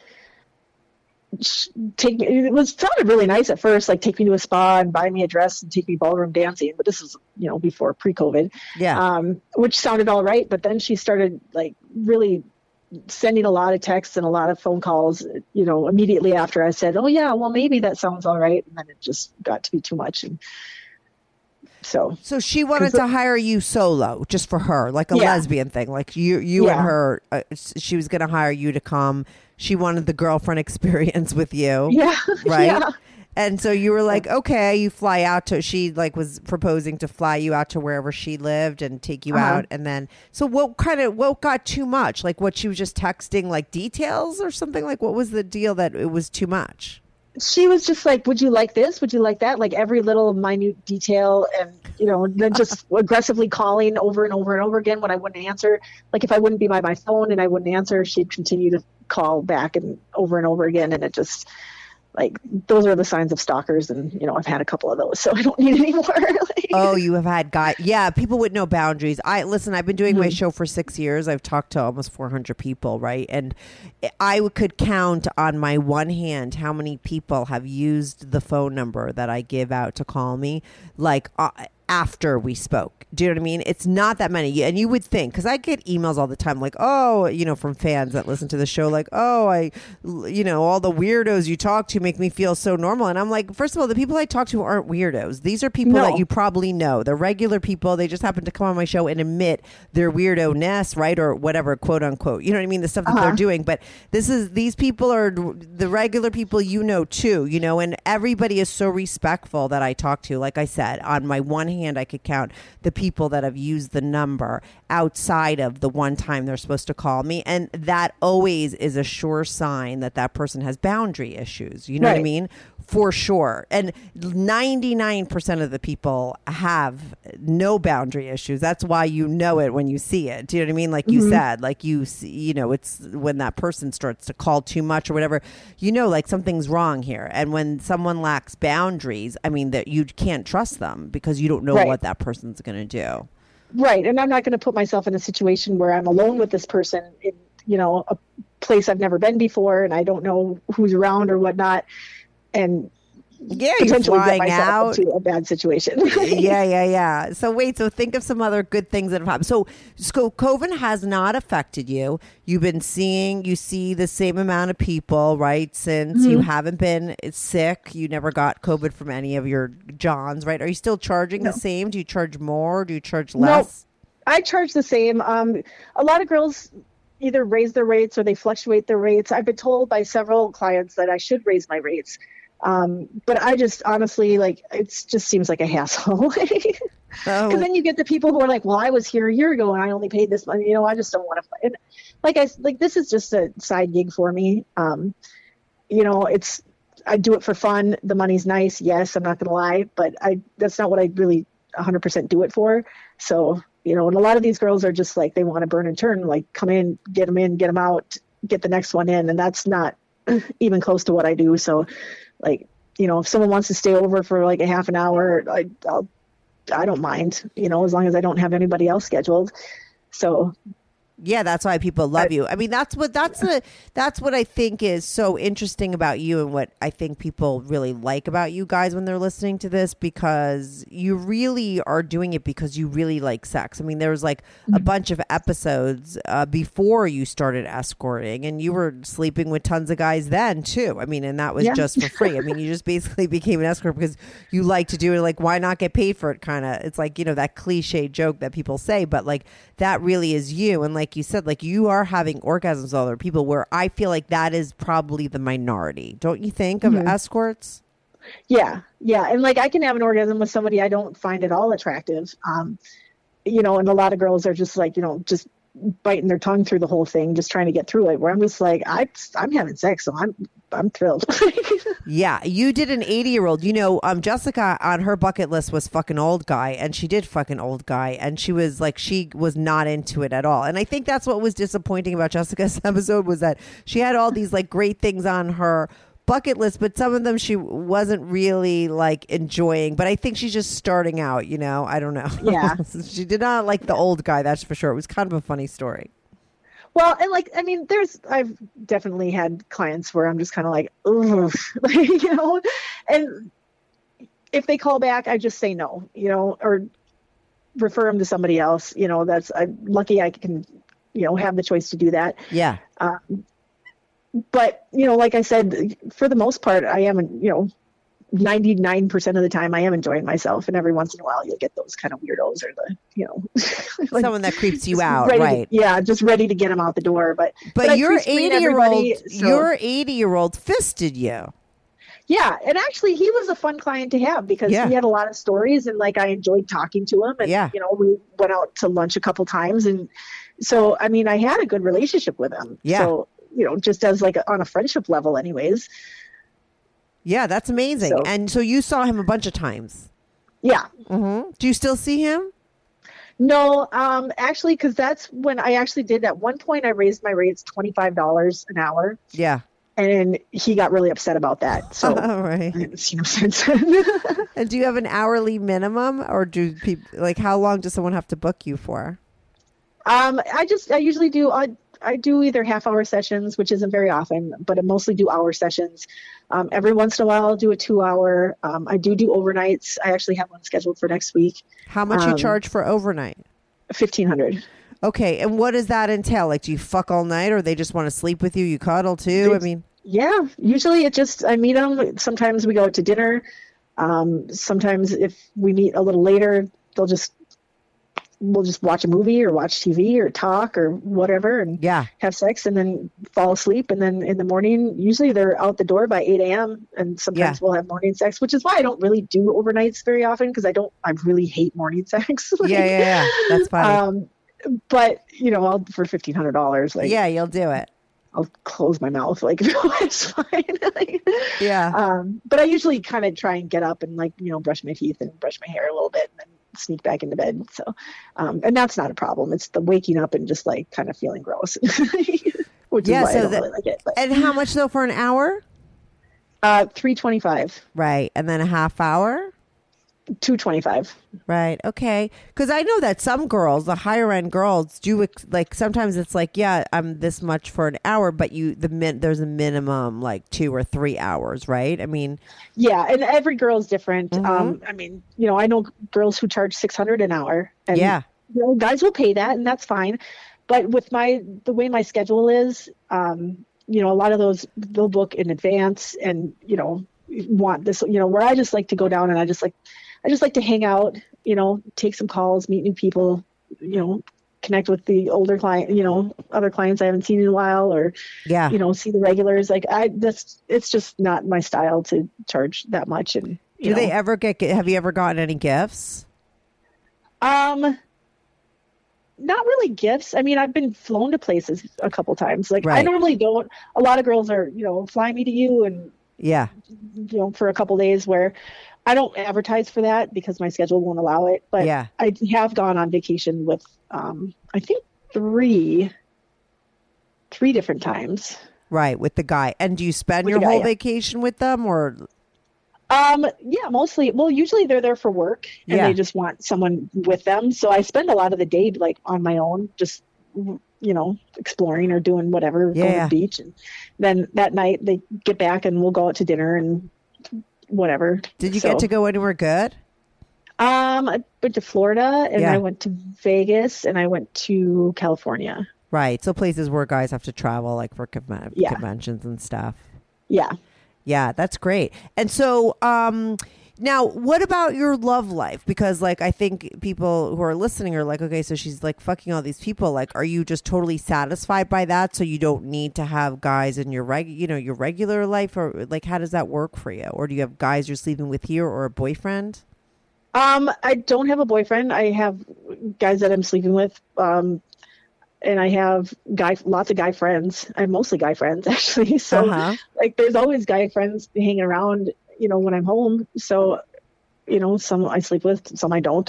take me. It sounded really nice at first, like take me to a spa and buy me a dress and take me ballroom dancing. But this was, before pre-COVID. Yeah. Which sounded all right. But then she started like really sending a lot of texts and a lot of phone calls, immediately after I said, "Oh yeah, well maybe that sounds all right." And then it just got to be too much. And so she wanted to hire you solo, just for her, like a lesbian thing, like you and her. She was going to hire you to come. She wanted the girlfriend experience with you. Yeah. Right. Yeah. And so you were like, okay, you fly out to, she like was proposing to fly you out to wherever she lived and take you out. And then, so what got too much? Like what, she was just texting like details or something? Like what was the deal that it was too much? she was just like, would you like this? Would you like that? Like every little minute detail, and, then just aggressively calling over and over and over again when I wouldn't answer. Like if I wouldn't be by my phone and I wouldn't answer, she'd continue to call back and over again. And it just, like, those are the signs of stalkers. And, I've had a couple of those, so I don't need any more. Oh, you have had guys. Yeah, people with no boundaries. I've been doing my show for 6 years. I've talked to almost 400 people, right? And I could count on my one hand how many people have used the phone number that I give out to call me, like, after we spoke. Do you know what I mean? It's not that many. And you would think, because I get emails all the time like, oh, from fans that listen to the show, like, oh, all the weirdos you talk to make me feel so normal. And I'm like, first of all, the people I talk to aren't weirdos. These are people that you probably know. They're regular people. They just happen to come on my show and admit their weirdo-ness, right? Or whatever, quote unquote. You know what I mean? The stuff that they're doing. But these people are the regular people too, and everybody is so respectful that I talk to. Like I said, on my one hand, I could count the people that have used the number outside of the one time they're supposed to call me. And that always is a sure sign that person has boundary issues. You know what I mean? For sure. And 99% of the people have no boundary issues. That's why you know it when you see it. Do you know what I mean? Like you said, like you see, it's when that person starts to call too much or whatever, like something's wrong here. And when someone lacks boundaries, I mean, that you can't trust them because you don't know what that person's going to do. Right. And I'm not going to put myself in a situation where I'm alone with this person in, a place I've never been before and I don't know who's around or whatnot. And potentially get myself into a bad situation. Yeah. So think of some other good things that have happened. So COVID has not affected you. You see the same amount of people, right? Since you haven't been sick, you never got COVID from any of your Johns, right? Are you still charging the same? Do you charge more? Do you charge less? No, I charge the same. A lot of girls either raise their rates or they fluctuate their rates. I've been told by several clients that I should raise my rates. But I just honestly, like, it just seems like a hassle. Because then you get the people who are like, well, I was here a year ago and I only paid this money. I just don't want to. And this is just a side gig for me. I do it for fun. The money's nice. Yes, I'm not going to lie, but that's not what I really 100% do it for. So, and a lot of these girls are just like, they want to burn and turn, like come in, get them out, get the next one in. And that's not even close to what I do. So, like, if someone wants to stay over for like a half an hour, I don't mind, as long as I don't have anybody else scheduled. So yeah, that's why people love you. I mean, that's what I think is so interesting about you and what I think people really like about you guys when they're listening to this, because you really are doing it because you really like sex. I mean, there was like a bunch of episodes before you started escorting and you were sleeping with tons of guys then too. I mean, and that was just for free. I mean, you just basically became an escort because you like to do it. Like, why not get paid for it? Kind of, it's like, that cliche joke that people say, but like that really is you. And like you said, like you are having orgasms with other people, where I feel like that is probably the minority, don't you think, of escorts? Yeah. And like I can have an orgasm with somebody I don't find at all attractive. And a lot of girls are just like, just biting their tongue through the whole thing, just trying to get through it, where I'm just like, I'm having sex, so I'm thrilled. Yeah, you did an 80-year-old. Jessica on her bucket list was fucking old guy, and she did fucking old guy, and she was not into it at all. And I think that's what was disappointing about Jessica's episode, was that she had all these like great things on her bucket list, but some of them she wasn't really like enjoying. But I think she's just starting out, I don't know. Yeah. She did not like the old guy, that's for sure. It was kind of a funny story. Well, and like, I mean, I've definitely had clients where I'm just kind of like, ugh, and if they call back, I just say no, or refer them to somebody else. I'm lucky I can, have the choice to do that. Yeah. But, like I said, for the most part, I am, 99% of the time I am enjoying myself. And every once in a while you'll get those kind of weirdos or the, like, someone that creeps you out, right? Just ready to get them out the door. But your 80-year-old fisted you. Yeah. And actually he was a fun client to have because he had a lot of stories and like I enjoyed talking to him. And, we went out to lunch a couple times. And so, I mean, I had a good relationship with him. Yeah. So, just as like on a friendship level anyways. Yeah, that's amazing. So- And so you saw him a bunch of times. Yeah. Mm-hmm. Do you still see him? No, actually, because that's when I actually did. At one point, I raised my rates $25 an hour, Yeah. and he got really upset about that. So All right. I haven't seen him since then. And do you have an hourly minimum, or do people like how long does someone have to book you for? I usually do. I do either half-hour sessions, which isn't very often, but I mostly do hour sessions. Every once in a while, I'll do a 2-hour. I do overnights. I actually have one scheduled for next week. How much you charge for overnight? $1,500. Okay, and what does that entail? Like, do you fuck all night, or they just want to sleep with you? You cuddle too? I mean, Yeah, usually I meet them. Sometimes we go out to dinner. Sometimes if we meet a little later, we'll just watch a movie or watch TV or talk or whatever and have sex and then fall asleep. And then in the morning, usually they're out the door by 8 a.m. and sometimes we'll have morning sex, which is why I don't really do overnights very often because I really hate morning sex. yeah. That's funny. But I'll for $1,500, like, yeah, you'll do it. I'll close my mouth. Like, it's fine. Yeah. But I usually kind of try and get up and brush my teeth and brush my hair a little bit and then sneak back into bed. So, and that's not a problem. It's the waking up and just like kind of feeling gross, which is why I don't really like it. But. And how much though for an hour? $325. Right. And then a half hour? $225. Right. Okay. Because I know that some girls, the higher end girls, do like sometimes it's like, yeah, I'm this much for an hour, but there's a minimum like 2 or 3 hours, right? I mean, yeah, and every girl is different. Mm-hmm. I mean, I know girls who charge $600 an hour, and guys will pay that, and that's fine. But with the way my schedule is, a lot of those they'll book in advance, and want this, where I just like to go down and I just like to hang out, take some calls, meet new people, connect with the older client, other clients I haven't seen in a while, or, see the regulars. Like it's just not my style to charge that much. And do they ever have you ever gotten any gifts? Not really gifts. I mean, I've been flown to places a couple times. Like right. I normally don't. A lot of girls are, fly me to you and, for a couple days where I don't advertise for that because my schedule won't allow it. But I have gone on vacation with, I think three different times. Right. With the guy. And do you spend your whole vacation with them or? Yeah, mostly. Well, usually they're there for work and they just want someone with them. So I spend a lot of the day like on my own, just, exploring or doing whatever, going to the beach. And then that night they get back and we'll go out to dinner and whatever. Did you get to go anywhere good? I went to Florida and I went to Vegas and I went to California. Right. So places where guys have to travel like for conventions and stuff. Yeah. Yeah, that's great. And so now what about your love life? Because like I think people who are listening are like, okay, so she's like fucking all these people. Like, are you just totally satisfied by that? So you don't need to have guys in your your regular life, or like how does that work for you? Or do you have guys you're sleeping with here or a boyfriend? I don't have a boyfriend. I have guys that I'm sleeping with. And I have lots of guy friends. I have mostly guy friends actually. So like there's always guy friends hanging around, when I'm home. So, some I sleep with, some I don't.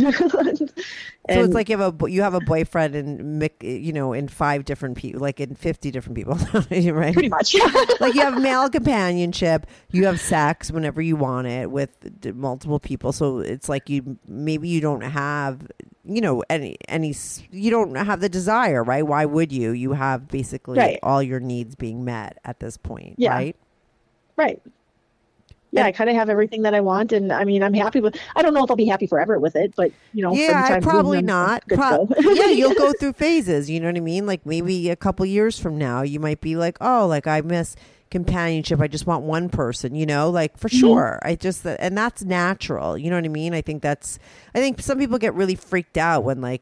So it's like you have a boyfriend in 5 different people, like in 50 different people, right? Pretty much. Like you have male companionship, you have sex whenever you want it with multiple people. So it's like you don't have, any you don't have the desire, right? Why would you? You have basically all your needs being met at this point, right? Right. Yeah, I kind of have everything that I want, and I mean, I'm happy with. I don't know if I'll be happy forever with it, but probably not. You'll go through phases. You know what I mean? Like maybe a couple years from now, you might be like, oh, like I miss companionship. I just want one person. Like for sure. And that's natural. You know what I mean? I think some people get really freaked out when like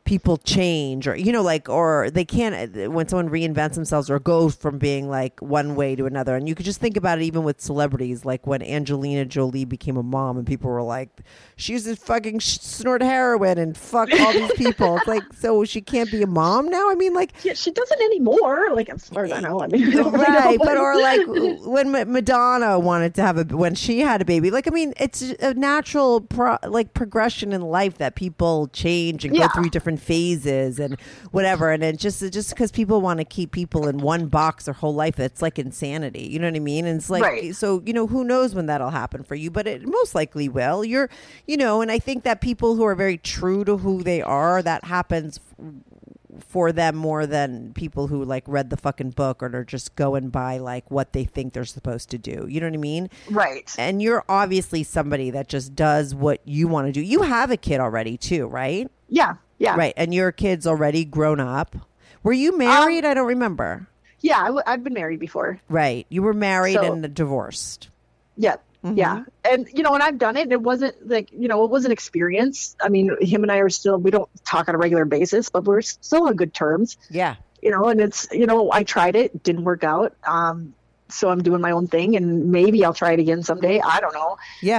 people change, or like, or they can't, when someone reinvents themselves or goes from being like one way to another. And you could just think about it even with celebrities, like when Angelina Jolie became a mom and people were like, she's just fucking snort heroin and fuck all these people. It's like, so she can't be a mom now? I mean, like, yeah, she doesn't anymore, like, as far as I know. I mean, right, but or like when Madonna wanted to have when she had a baby, like, I mean, it's a natural progression in life that people change and go through different phases and whatever. And it just because people want to keep people in one box their whole life, it's like insanity. You know what I mean? And it's like, so, who knows when that'll happen for you, but it most likely will. And I think that people who are very true to who they are, that happens for them more than people who like read the fucking book or are just going by like what they think they're supposed to do. You know what I mean? Right. And you're obviously somebody that just does what you want to do. You have a kid already too, right? Yeah. Right. And your kid's already grown up. Were you married? I don't remember. Yeah, I've been married before. Right. You were married and divorced. Yeah. Mm-hmm. Yeah. And, and I've done it, and it wasn't like, it was an experience. I mean, him and I we don't talk on a regular basis, but we're still on good terms. Yeah. And it's, I tried it, didn't work out. So I'm doing my own thing, and maybe I'll try it again someday. I don't know. Yeah.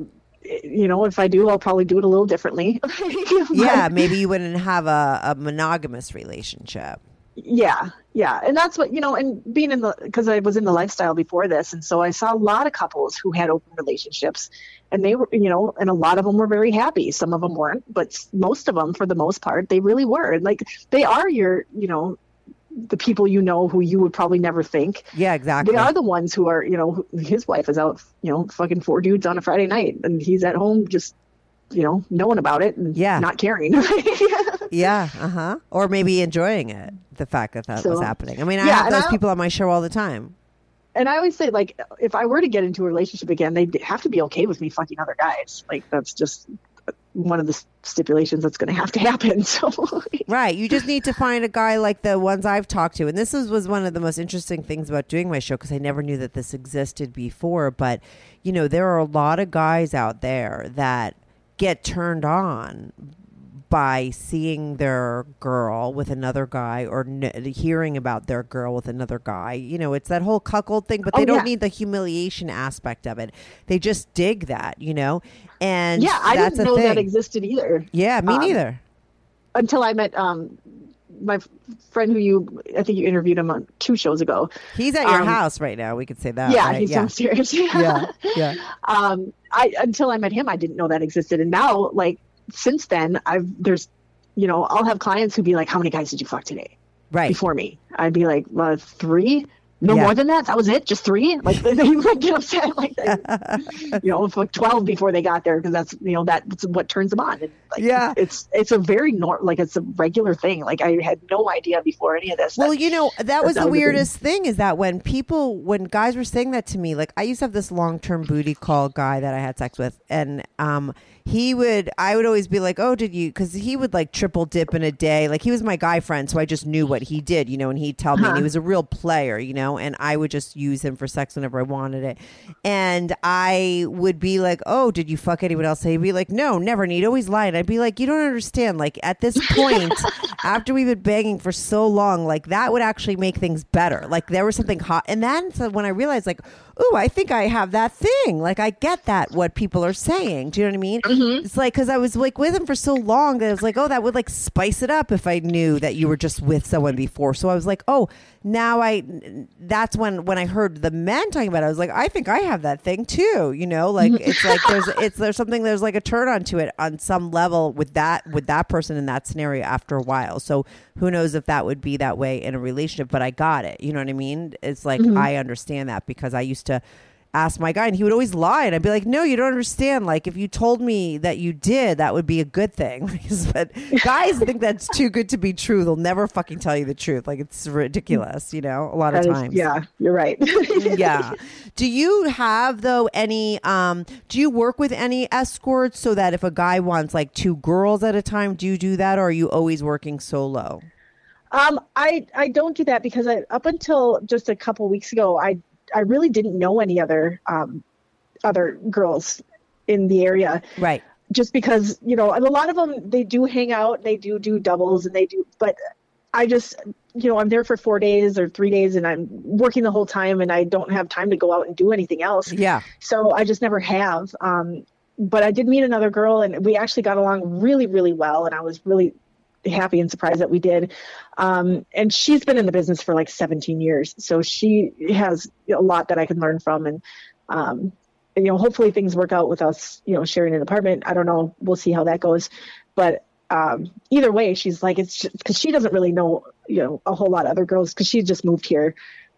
If I do, I'll probably do it a little differently. Yeah. Maybe you wouldn't have a monogamous relationship. Yeah. And that's what, and being because I was in the lifestyle before this. And so I saw a lot of couples who had open relationships, and they were, and a lot of them were very happy. Some of them weren't, but most of them, for the most part, they really were. Like, they are your, the people who you would probably never think. Yeah, exactly. They are the ones who are, his wife is out, fucking 4 dudes on a Friday night, and he's at home just, knowing about it and not caring. Yeah. Uh-huh. Or maybe enjoying it, the fact that was happening. I mean, I have those people on my show all the time. And I always say, like, if I were to get into a relationship again, they'd have to be okay with me fucking other guys. Like, that's just one of the stipulations that's going to have to happen. So right. You just need to find a guy like the ones I've talked to. And this was one of the most interesting things about doing my show, because I never knew that this existed before. But, there are a lot of guys out there that get turned on by seeing their girl with another guy, or hearing about their girl with another guy. It's that whole cuckold thing, but they don't need the humiliation aspect of it. They just dig that, and I didn't know that existed either. Yeah, me neither. Until I met my friend who I think you interviewed him on 2 shows ago. He's at your house right now. We could say that. Yeah, right? he's downstairs. Yeah. Until I met him, I didn't know that existed. And now, like, since then, I'll have clients who be like, how many guys did you fuck today? Right. Before me. I'd be like, 3? No more than that? That was it? Just 3? Like, they like get upset, like, for 12 before they got there, because that's, that's what turns them on. And, like, it's a very it's a regular thing. Like, I had no idea before any of this. Well, that was the weirdest thing, is that when guys were saying that to me, like, I used to have this long-term booty call guy that I had sex with, and I would always be like, oh, did you, because he would like triple dip in a day. Like, he was my guy friend, so I just knew what he did, and he'd tell me, and he was a real player, and I would just use him for sex whenever I wanted it. And I would be like, oh, did you fuck anyone else? He'd be like, no, never. And he'd always lie. And I'd be like, you don't understand. Like, at this point, after we've been banging for so long, like, that would actually make things better. Like, there was something hot. And then when I realized, like, ooh, I think I have that thing. Like, I get that, what people are saying. Do you know what I mean? Mm-hmm. It's like, because I was like with him for so long that I was like, oh, that would like spice it up if I knew that you were just with someone before. So I was like, oh, now that's when I heard the men talking about it, I was like, I think I have that thing too. Like, it's like there's like a turn on to it on some level with that person in that scenario after a while. So who knows if that would be that way in a relationship, but I got it. You know what I mean? It's like, I understand that, because I used to ask my guy and he would always lie, and I'd be like, no, you don't understand. Like, if you told me that you did, that would be a good thing. But guys think that's too good to be true. They'll never fucking tell you the truth. Like, it's ridiculous, a lot of times. Yeah, you're right. Yeah. Do you have, though, any, do you work with any escorts, so that if a guy wants like 2 girls at a time, do you do that, or are you always working solo? I don't do that, because up until just a couple weeks ago, I really didn't know any other girls in the area. Right. just because, you know, and a lot of them, they do hang out, and they do doubles, and but I just, you know, I'm there for 4 days or 3 days, and I'm working the whole time, and I don't have time to go out and do anything else. Yeah. So I just never have. But I did meet another girl, and we actually got along really, really well. And I was really happy and surprised that we did. And she's been in the business for like 17 years. So she has a lot that I can learn from. And, you know, hopefully things work out with us, you know, sharing an apartment. I don't know. We'll see how that goes. But either way, she's like, it's just because she doesn't really know, you know, a whole lot of other girls because she just moved here.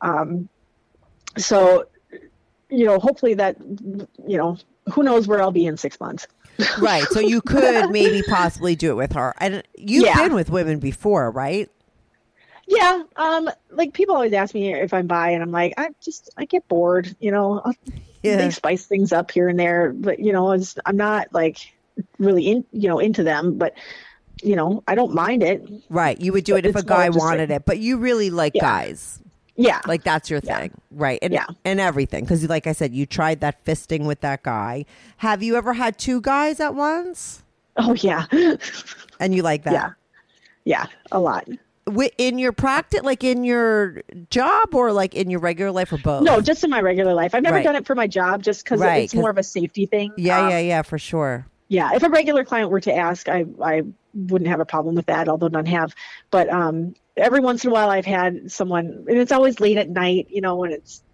So, you know, hopefully that, you know, who knows where I'll be in 6 months. Right. So you could maybe possibly do it with her. And you've been with women before, right? Yeah. Like people always ask me if I'm bi, and I'm like, I get bored, you know, they spice things up here and there, but you know, I'm not like really into them, but you know, I don't mind it. Right. You would do it if a guy wanted it, but you really like guys. Yeah. Like that's your thing. Right. And, and everything. Because like I said, you tried that fisting with that guy. Have you ever had two guys at once? Oh, yeah. And you like that? Yeah. Yeah. A lot. In your practice, like in your job or like in your regular life or both? No, just in my regular life. I've never done it for my job just because it's more of a safety thing. Yeah, for sure. Yeah. If a regular client were to ask, I wouldn't have a problem with that, although none have. But every once in a while I've had someone, and it's always late at night, you know, when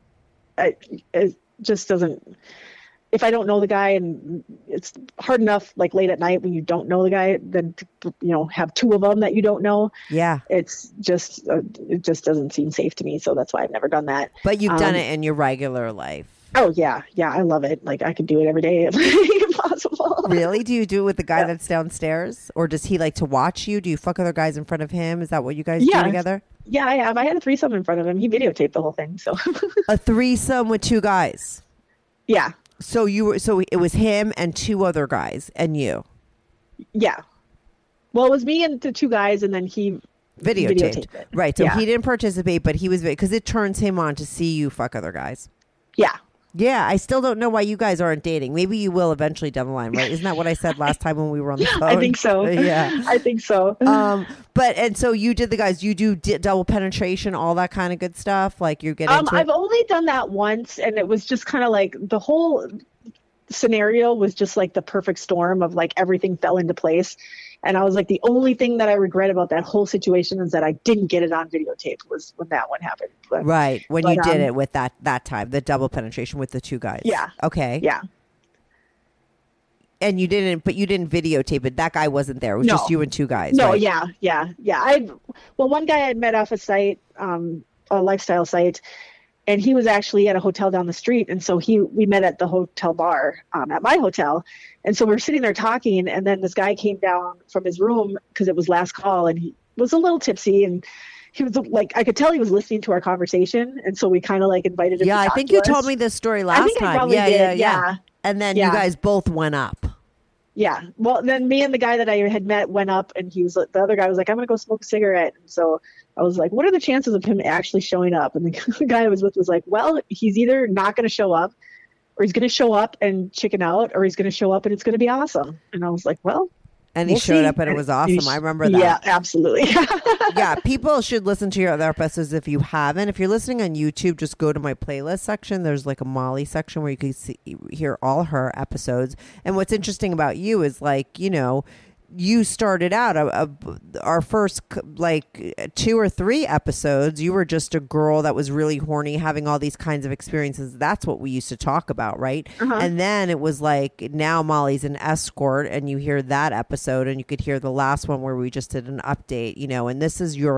it just doesn't, if I don't know the guy, and it's hard enough like late at night when you don't know the guy, then to, you know, have two of them that you don't know. Yeah. It's just, it just doesn't seem safe to me. So that's why I've never done that. But you've done it in your regular life. Oh yeah. Yeah. I love it. Like I could do it every day if possible. Really? Do you do it with the guy that's downstairs, or does he like to watch you? Do you fuck other guys in front of him? Is that what you guys do together? Yeah, I have. I had a threesome in front of him. He videotaped the whole thing. So a threesome with two guys. Yeah. So it was him and two other guys and you. Yeah. Well, it was me and the two guys, and then he videotaped it. Right. So he didn't participate, but he was, because it turns him on to see you fuck other guys. Yeah. Yeah, I still don't know why you guys aren't dating. Maybe you will eventually down the line, right? Isn't that what I said last time when we were on the phone? I think so. Yeah, I think so. And so you did the guys. You do double penetration, all that kind of good stuff. Like you get into I've only done that once, and it was just kind of like the whole scenario was just like the perfect storm of like everything fell into place. And I was like, the only thing that I regret about that whole situation is that I didn't get it on videotape was when that one happened. But you did it with that time, the double penetration with the two guys. Yeah. Okay. Yeah. And you didn't videotape it. That guy wasn't there. It was just you and two guys. No. Right? Yeah. One guy I met off a site, a lifestyle site, and he was actually at a hotel down the street. And so we met at the hotel bar at my hotel. And so we were sitting there talking, and then this guy came down from his room because it was last call, and he was a little tipsy, and he was like, I could tell he was listening to our conversation. And so we kind of like invited him. Yeah, to I talk think to you us. told me this story last I think time. I probably did. Yeah. And then you guys both went up. Yeah. Well, then me and the guy that I had met went up, and the other guy was like, I'm going to go smoke a cigarette. And so I was like, what are the chances of him actually showing up? And the guy I was with was like, well, he's either not going to show up, or he's going to show up and chicken out, or he's going to show up and it's going to be awesome. And I was like, well. And he showed up and it was awesome. I remember that. Yeah, absolutely. Yeah, people should listen to your other episodes if you haven't. If you're listening on YouTube, just go to my playlist section. There's like a Molly section where you can hear all her episodes. And what's interesting about you is like, you know, you started out our first like 2 or 3 episodes. You were just a girl that was really horny, having all these kinds of experiences. That's what we used to talk about, right? Uh-huh. And then it was like, now Molly's an escort, and you hear that episode, and you could hear the last one where we just did an update, you know. And this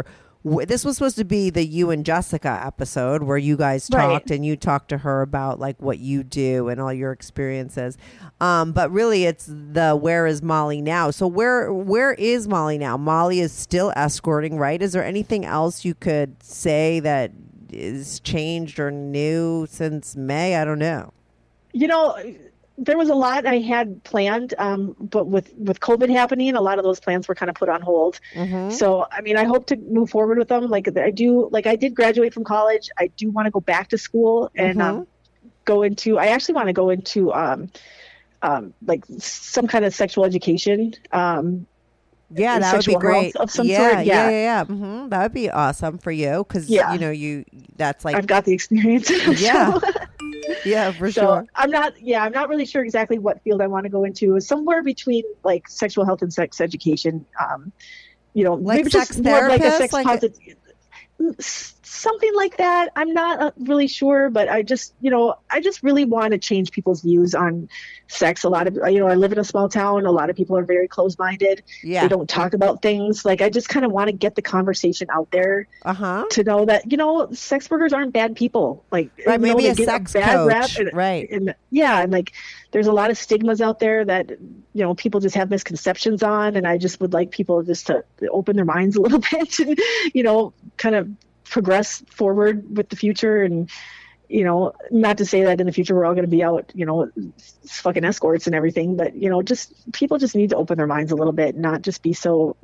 was supposed to be the you and Jessica episode where you guys talked, and you talked to her about like what you do and all your experiences. But really it's the where is Molly now? So where is Molly now? Molly is still escorting, right? Is there anything else you could say that is changed or new since May? I don't know. You know, there was a lot I had planned, but with COVID happening, a lot of those plans were kind of put on hold. Mm-hmm. So, I mean, I hope to move forward with them. Like I did graduate from college. I do want to go back to school and I actually want to go into like some kind of sexual education. Yeah, that would be sexual great. health of some yeah, sort. Yeah. Mm-hmm. That would be awesome for you because that's like I've got the experience. Yeah. Yeah, for sure. I'm not really sure exactly what field I want to go into. Somewhere between like sexual health and sex education. Like maybe sex just more like a therapist, sex positive. Something like that. I'm not really sure, but I just really want to change people's views on sex. A lot of, I live in a small town. A lot of people are very closed-minded. Yeah. They don't talk about things. Like, I just kind of want to get the conversation out there to know that, sex workers aren't bad people. Like, right, maybe a get sex bad coach. rap Right. And like, there's a lot of stigmas out there that, people just have misconceptions on. And I just would like people just to open their minds a little bit and, kind of progress forward with the future. And, not to say that in the future we're all going to be out, fucking escorts and everything, but, people just need to open their minds a little bit, not just be so,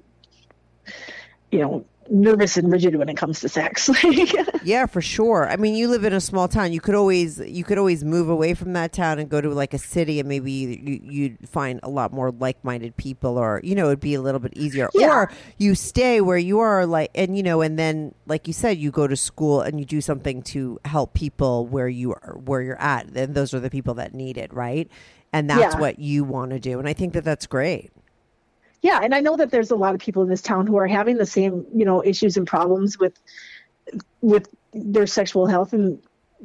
nervous and rigid when it comes to sex. Yeah, for sure. I mean, you live in a small town. You could always move away from that town and go to like a city, and maybe you'd find a lot more like-minded people, or it'd be a little bit easier. Yeah. Or you stay where you are, like, and and then like you said, you go to school and you do something to help people where you're at, and those are the people that need it, right? And that's what you want to do, and I think that that's great. Yeah, and I know that there's a lot of people in this town who are having the same, issues and problems with their sexual health, and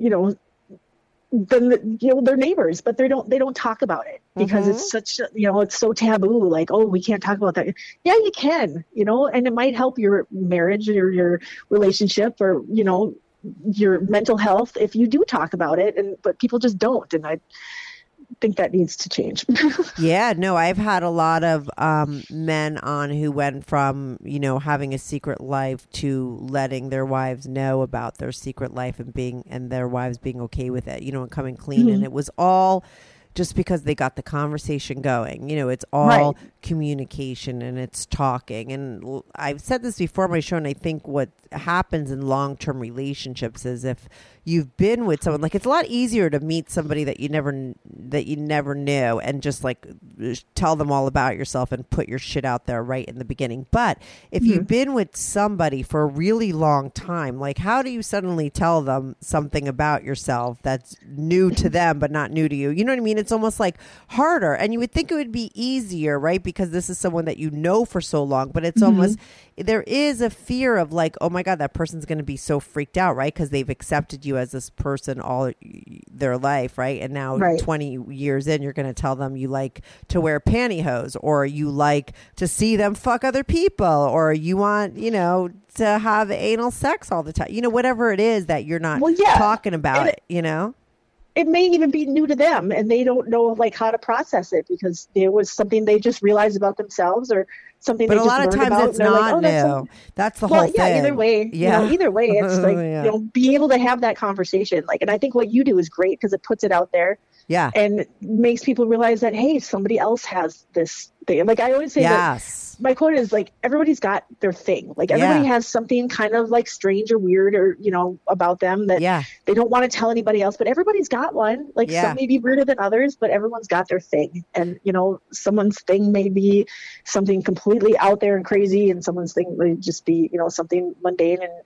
their neighbors, but they don't talk about it because it's such it's so taboo. Like, oh, we can't talk about that. Yeah, you can, and it might help your marriage or your relationship or your mental health if you do talk about it, but people just don't, and I think that needs to change. Yeah, no, I've had a lot of men on who went from, having a secret life to letting their wives know about their secret life and their wives being okay with it, and coming clean. And it was all just because they got the conversation going. It's all communication and it's talking. And I've said this before on my show, and I think what happens in long-term relationships is if you've been with someone, like, it's a lot easier to meet somebody that you never knew and just like tell them all about yourself and put your shit out there right in the beginning. But if you've been with somebody for a really long time, like, how do you suddenly tell them something about yourself that's new to them but not new to you? You know what I mean? It's almost like harder, and you would think it would be easier, right? Because this is someone that you know for so long, but it's almost, there is a fear of like, oh my God, that person's going to be so freaked out, right? Because they've accepted you as this person all their life, right? And now 20 years in, you're going to tell them you like to wear pantyhose, or you like to see them fuck other people, or you want, to have anal sex all the time. Whatever it is that you're not talking about it. It may even be new to them, and they don't know like how to process it because it was something they just realized about themselves, or something. But a lot of times it's not new. That's the whole thing. Either way, either way, it's like being able to have that conversation. Like, and I think what you do is great because it puts it out there. Yeah, and makes people realize that, hey, somebody else has this thing. Like, I always say that my quote is like, everybody's got their thing. Like, everybody has something kind of like strange or weird or about them that they don't want to tell anybody else, but everybody's got one. Like, some may be weirder than others, but everyone's got their thing. And someone's thing may be something completely out there and crazy, and someone's thing may just be something mundane and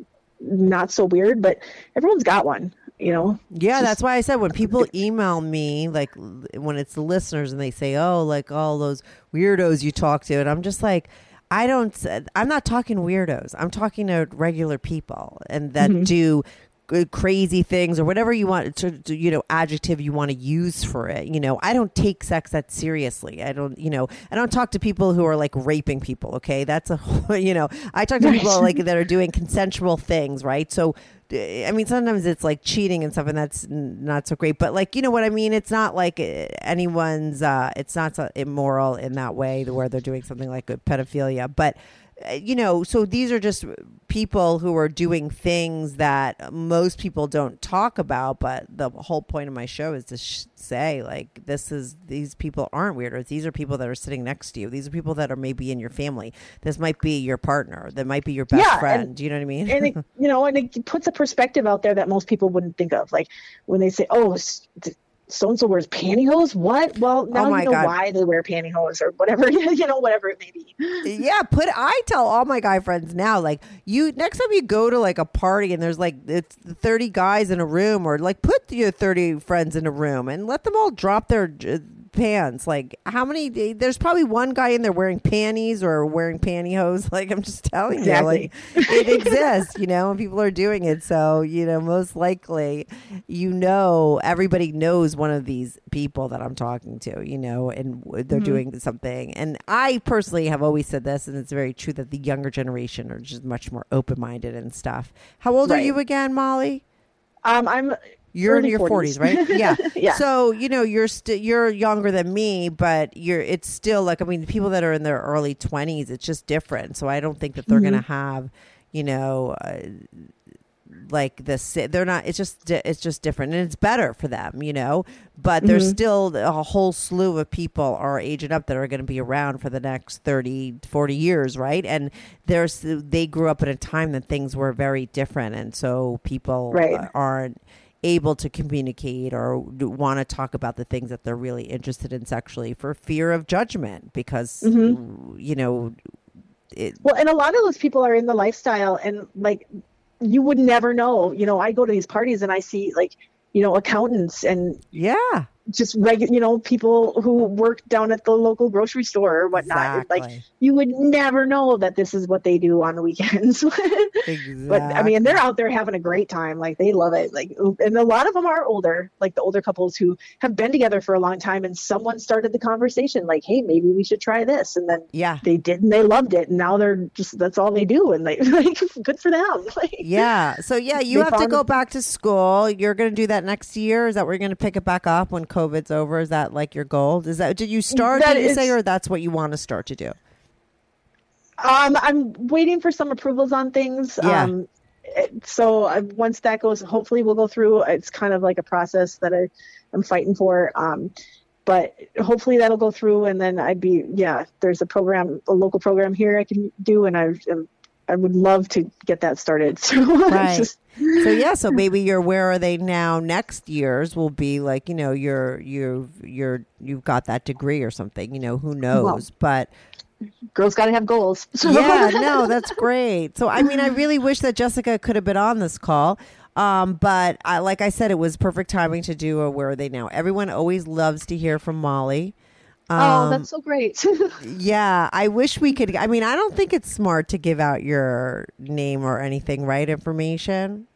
not so weird, but everyone's got one. That's why I said when people email me, like when it's the listeners and they say, oh, like all those weirdos you talk to, and I'm just like, I'm not talking weirdos. I'm talking to regular people and that do crazy things or whatever you want to adjective you want to use for it. I don't take sex that seriously. I don't talk to people who are like raping people. Okay. That's I talk to people like that are doing consensual things. Right. So, I mean, sometimes it's like cheating and stuff, and that's not so great. But like, you know what I mean? It's not like anyone's, it's not so immoral in that way where they're doing something like pedophilia. But, so these are just people who are doing things that most people don't talk about. But the whole point of my show is to say, like, these people aren't weirdos. These are people that are sitting next to you. These are people that are maybe in your family. This might be your partner. That might be your best friend. Do you know what I mean? And it, and it puts a perspective out there that most people wouldn't think of. Like when they say, oh, so-and-so wears pantyhose. What? Well, now my you know God. why they wear pantyhose or whatever, whatever it may be. Yeah, I tell all my guy friends now, like, next time you go to like a party and there's like it's 30 guys in a room, or like put your 30 friends in a room and let them all drop their pants. Like, how many? There's probably one guy in there wearing panties or wearing pantyhose. Like, I'm just telling Exactly. you, like, it exists, and people are doing it. So, most likely, everybody knows one of these people that I'm talking to, and they're doing something. And I personally have always said this, and it's very true, that the younger generation are just much more open-minded and stuff. How old are you again, Molly? You're in your 40s, right? Yeah. Yeah. So, you're younger than me, but it's still like, I mean, the people that are in their early 20s, it's just different. So I don't think that they're going to have, like this, they're not, it's just different, and it's better for them, but there's still a whole slew of people our age and up that are going to be around for the next 30, 40 years. Right. And they grew up at a time that things were very different. And so people aren't able to communicate or want to talk about the things that they're really interested in sexually for fear of judgment, because well, and a lot of those people are in the lifestyle, and like, you would never know. I go to these parties and I see like, accountants and just regular, people who work down at the local grocery store or whatnot. Exactly. Like, you would never know that this is what they do on the weekends. Exactly. But I mean, they're out there having a great time. Like, they love it. Like, and a lot of them are older, like the older couples who have been together for a long time, and someone started the conversation like, hey, maybe we should try this. And then they did, and they loved it. And now that's all they do. And like good for them. Like, yeah. So you have to go back to school. You're going to do that next year. Is that where you're going to pick it back up when COVID's over? Is that like your goal? Did you start, or that's what you want to start to do? I'm waiting for some approvals on things. Yeah. So once that goes, hopefully we'll go through. It's kind of like a process that I'm fighting for. But hopefully that'll go through, and then there's a local program here I can do, and I would love to get that started. So so maybe your Where Are They Now next year's will be like, you've got that degree or something, who knows, well, but girls got to have goals. Yeah, no, that's great. So, I mean, I really wish that Jessica could have been on this call. But like I said, it was perfect timing to do a Where Are They Now. Everyone always loves to hear from Molly. That's so great. Yeah, I wish we could. I mean, I don't think it's smart to give out your name or anything, right? Information.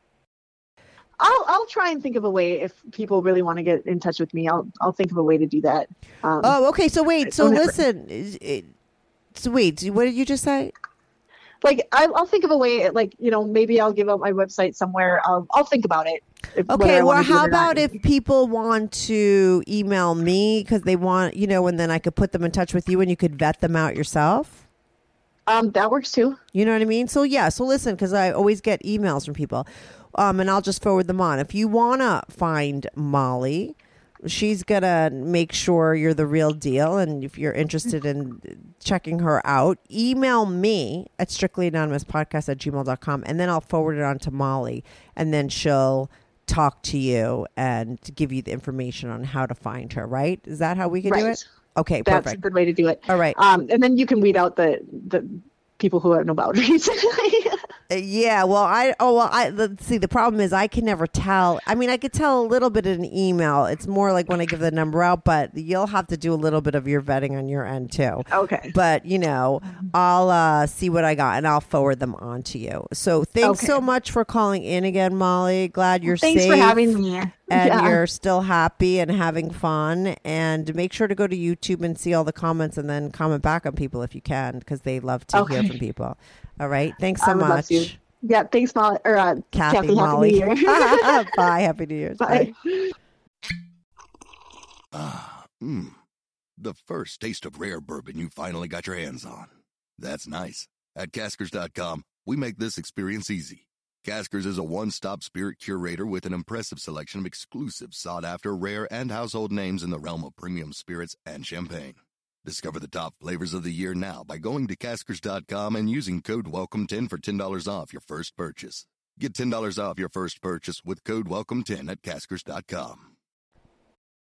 I'll try and think of a way. If people really want to get in touch with me, I'll think of a way to do that. Okay. So wait. So listen. So wait. What did you just say? Like, I'll think of a way. Like, maybe I'll give out my website somewhere. I'll think about it. Okay. Well, how about if people want to email me because they want, and then I could put them in touch with you and you could vet them out yourself? That works too. You know what I mean? So so listen, because I always get emails from people, and I'll just forward them on. If you want to find Molly, she's going to make sure you're the real deal. And if you're interested in checking her out, email me at strictlyanonymouspodcast@gmail.com, and then I'll forward it on to Molly, and then she'll talk to you and give you the information on how to find her, right? Is that how we can do it? Okay, perfect. That's a good way to do it. All right. And then you can weed out the people who have no boundaries. Yeah, let's see. The problem is I can never tell. I mean, I could tell a little bit in an email. It's more like when I give the number out, but you'll have to do a little bit of your vetting on your end too. Okay. But, I'll see what I got and I'll forward them on to you. So thanks so much for calling in again, Molly. Glad you're safe. Thanks for having me. And you're still happy and having fun. And make sure to go to YouTube and see all the comments and then comment back on people if you can, because they love to hear from people. All right. Thanks so much. Yeah. Thanks, Molly. Kathy, Molly. Happy New Year. Bye. Happy New Year. Bye. The first taste of rare bourbon you finally got your hands on. That's nice. At Caskers.com, we make this experience easy. Caskers is a one-stop spirit curator with an impressive selection of exclusive, sought-after, rare, and household names in the realm of premium spirits and champagne. Discover the top flavors of the year now by going to Caskers.com and using code WELCOME10 for $10 off your first purchase. Get $10 off your first purchase with code WELCOME10 at Caskers.com.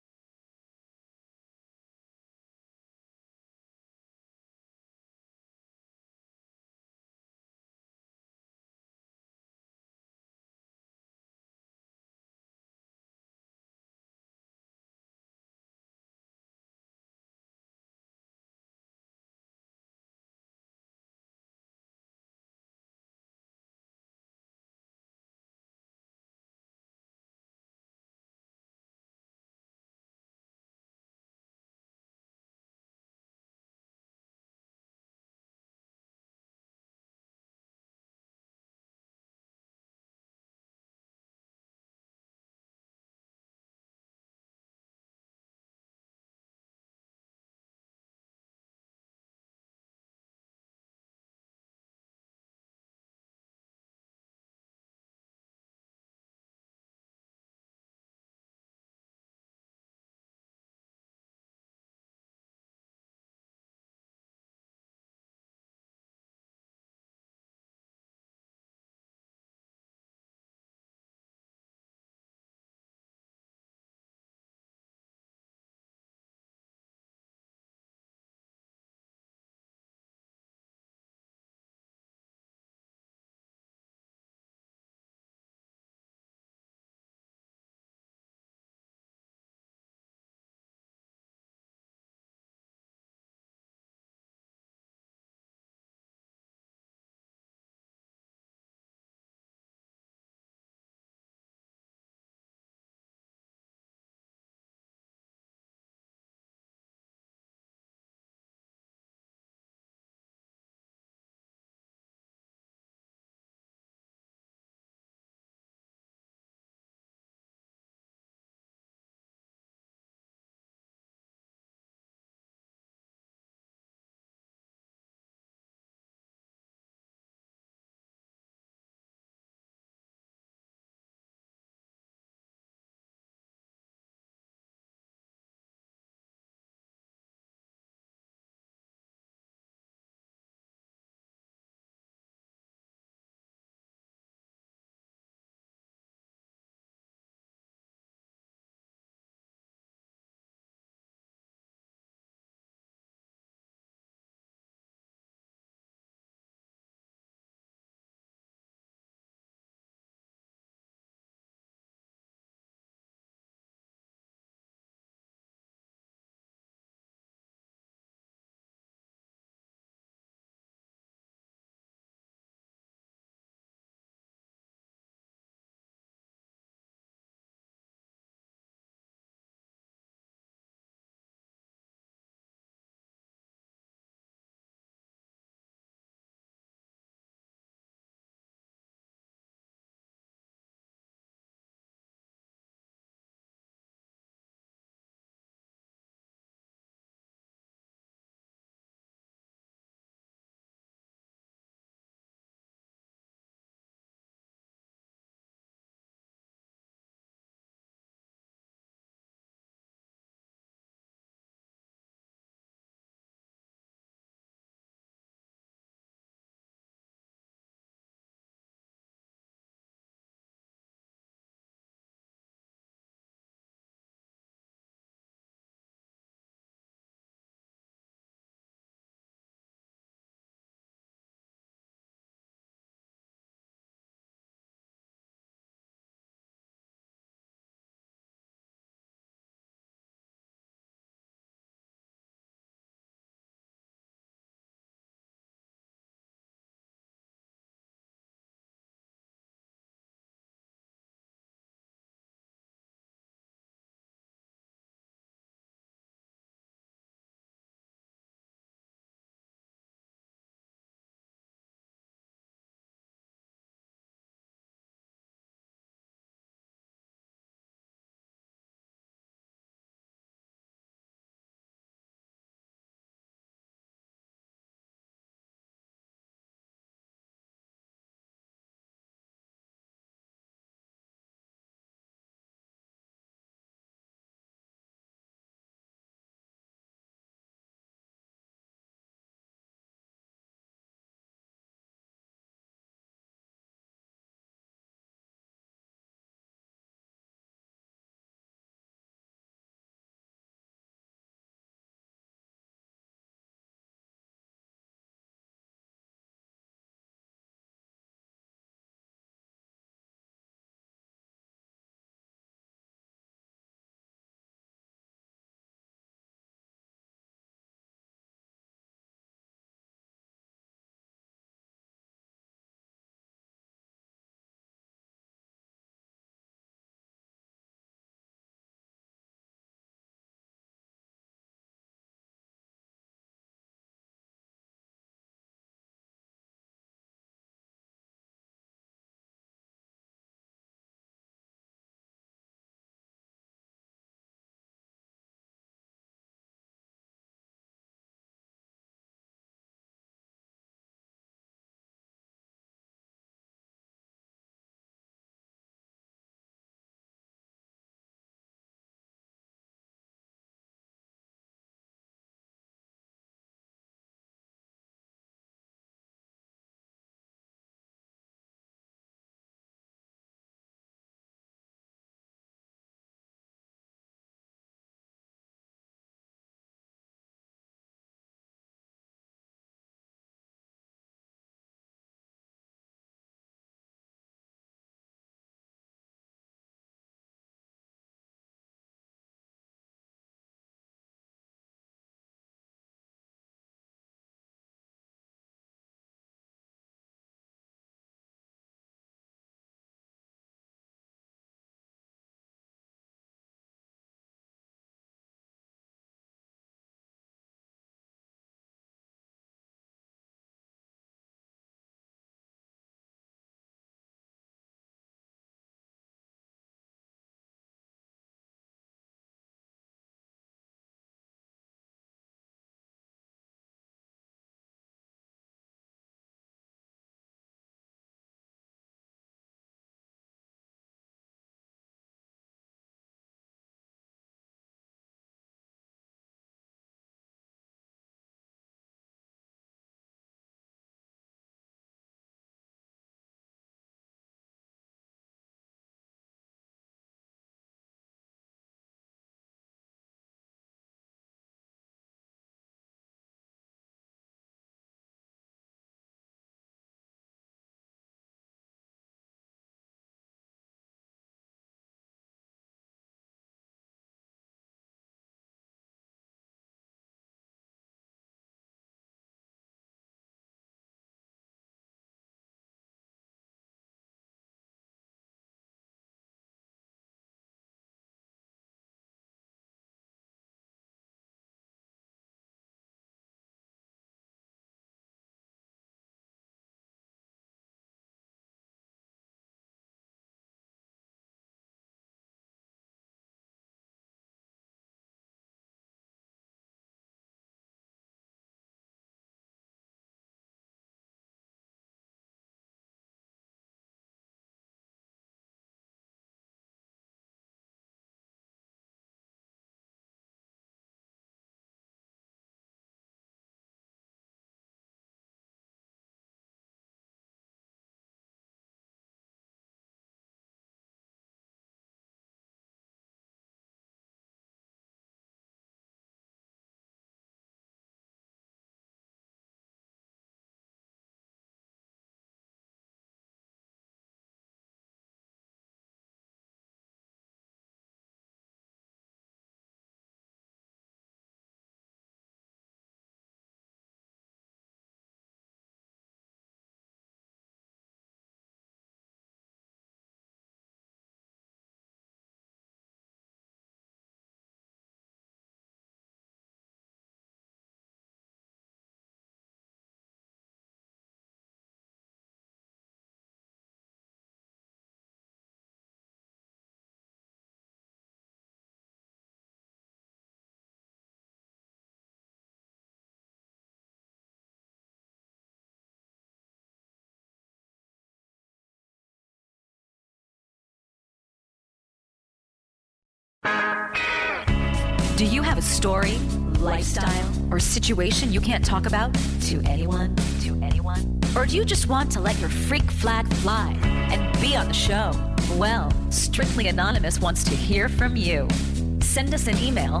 Do you have a story, lifestyle, or situation you can't talk about to anyone? Or do you just want to let your freak flag fly and be on the show? Well, Strictly Anonymous wants to hear from you. Send us an email,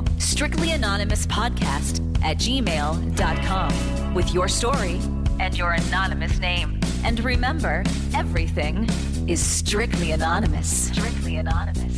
strictlyanonymouspodcast@gmail.com, with your story and your anonymous name. And remember, everything is strictly anonymous. Strictly Anonymous.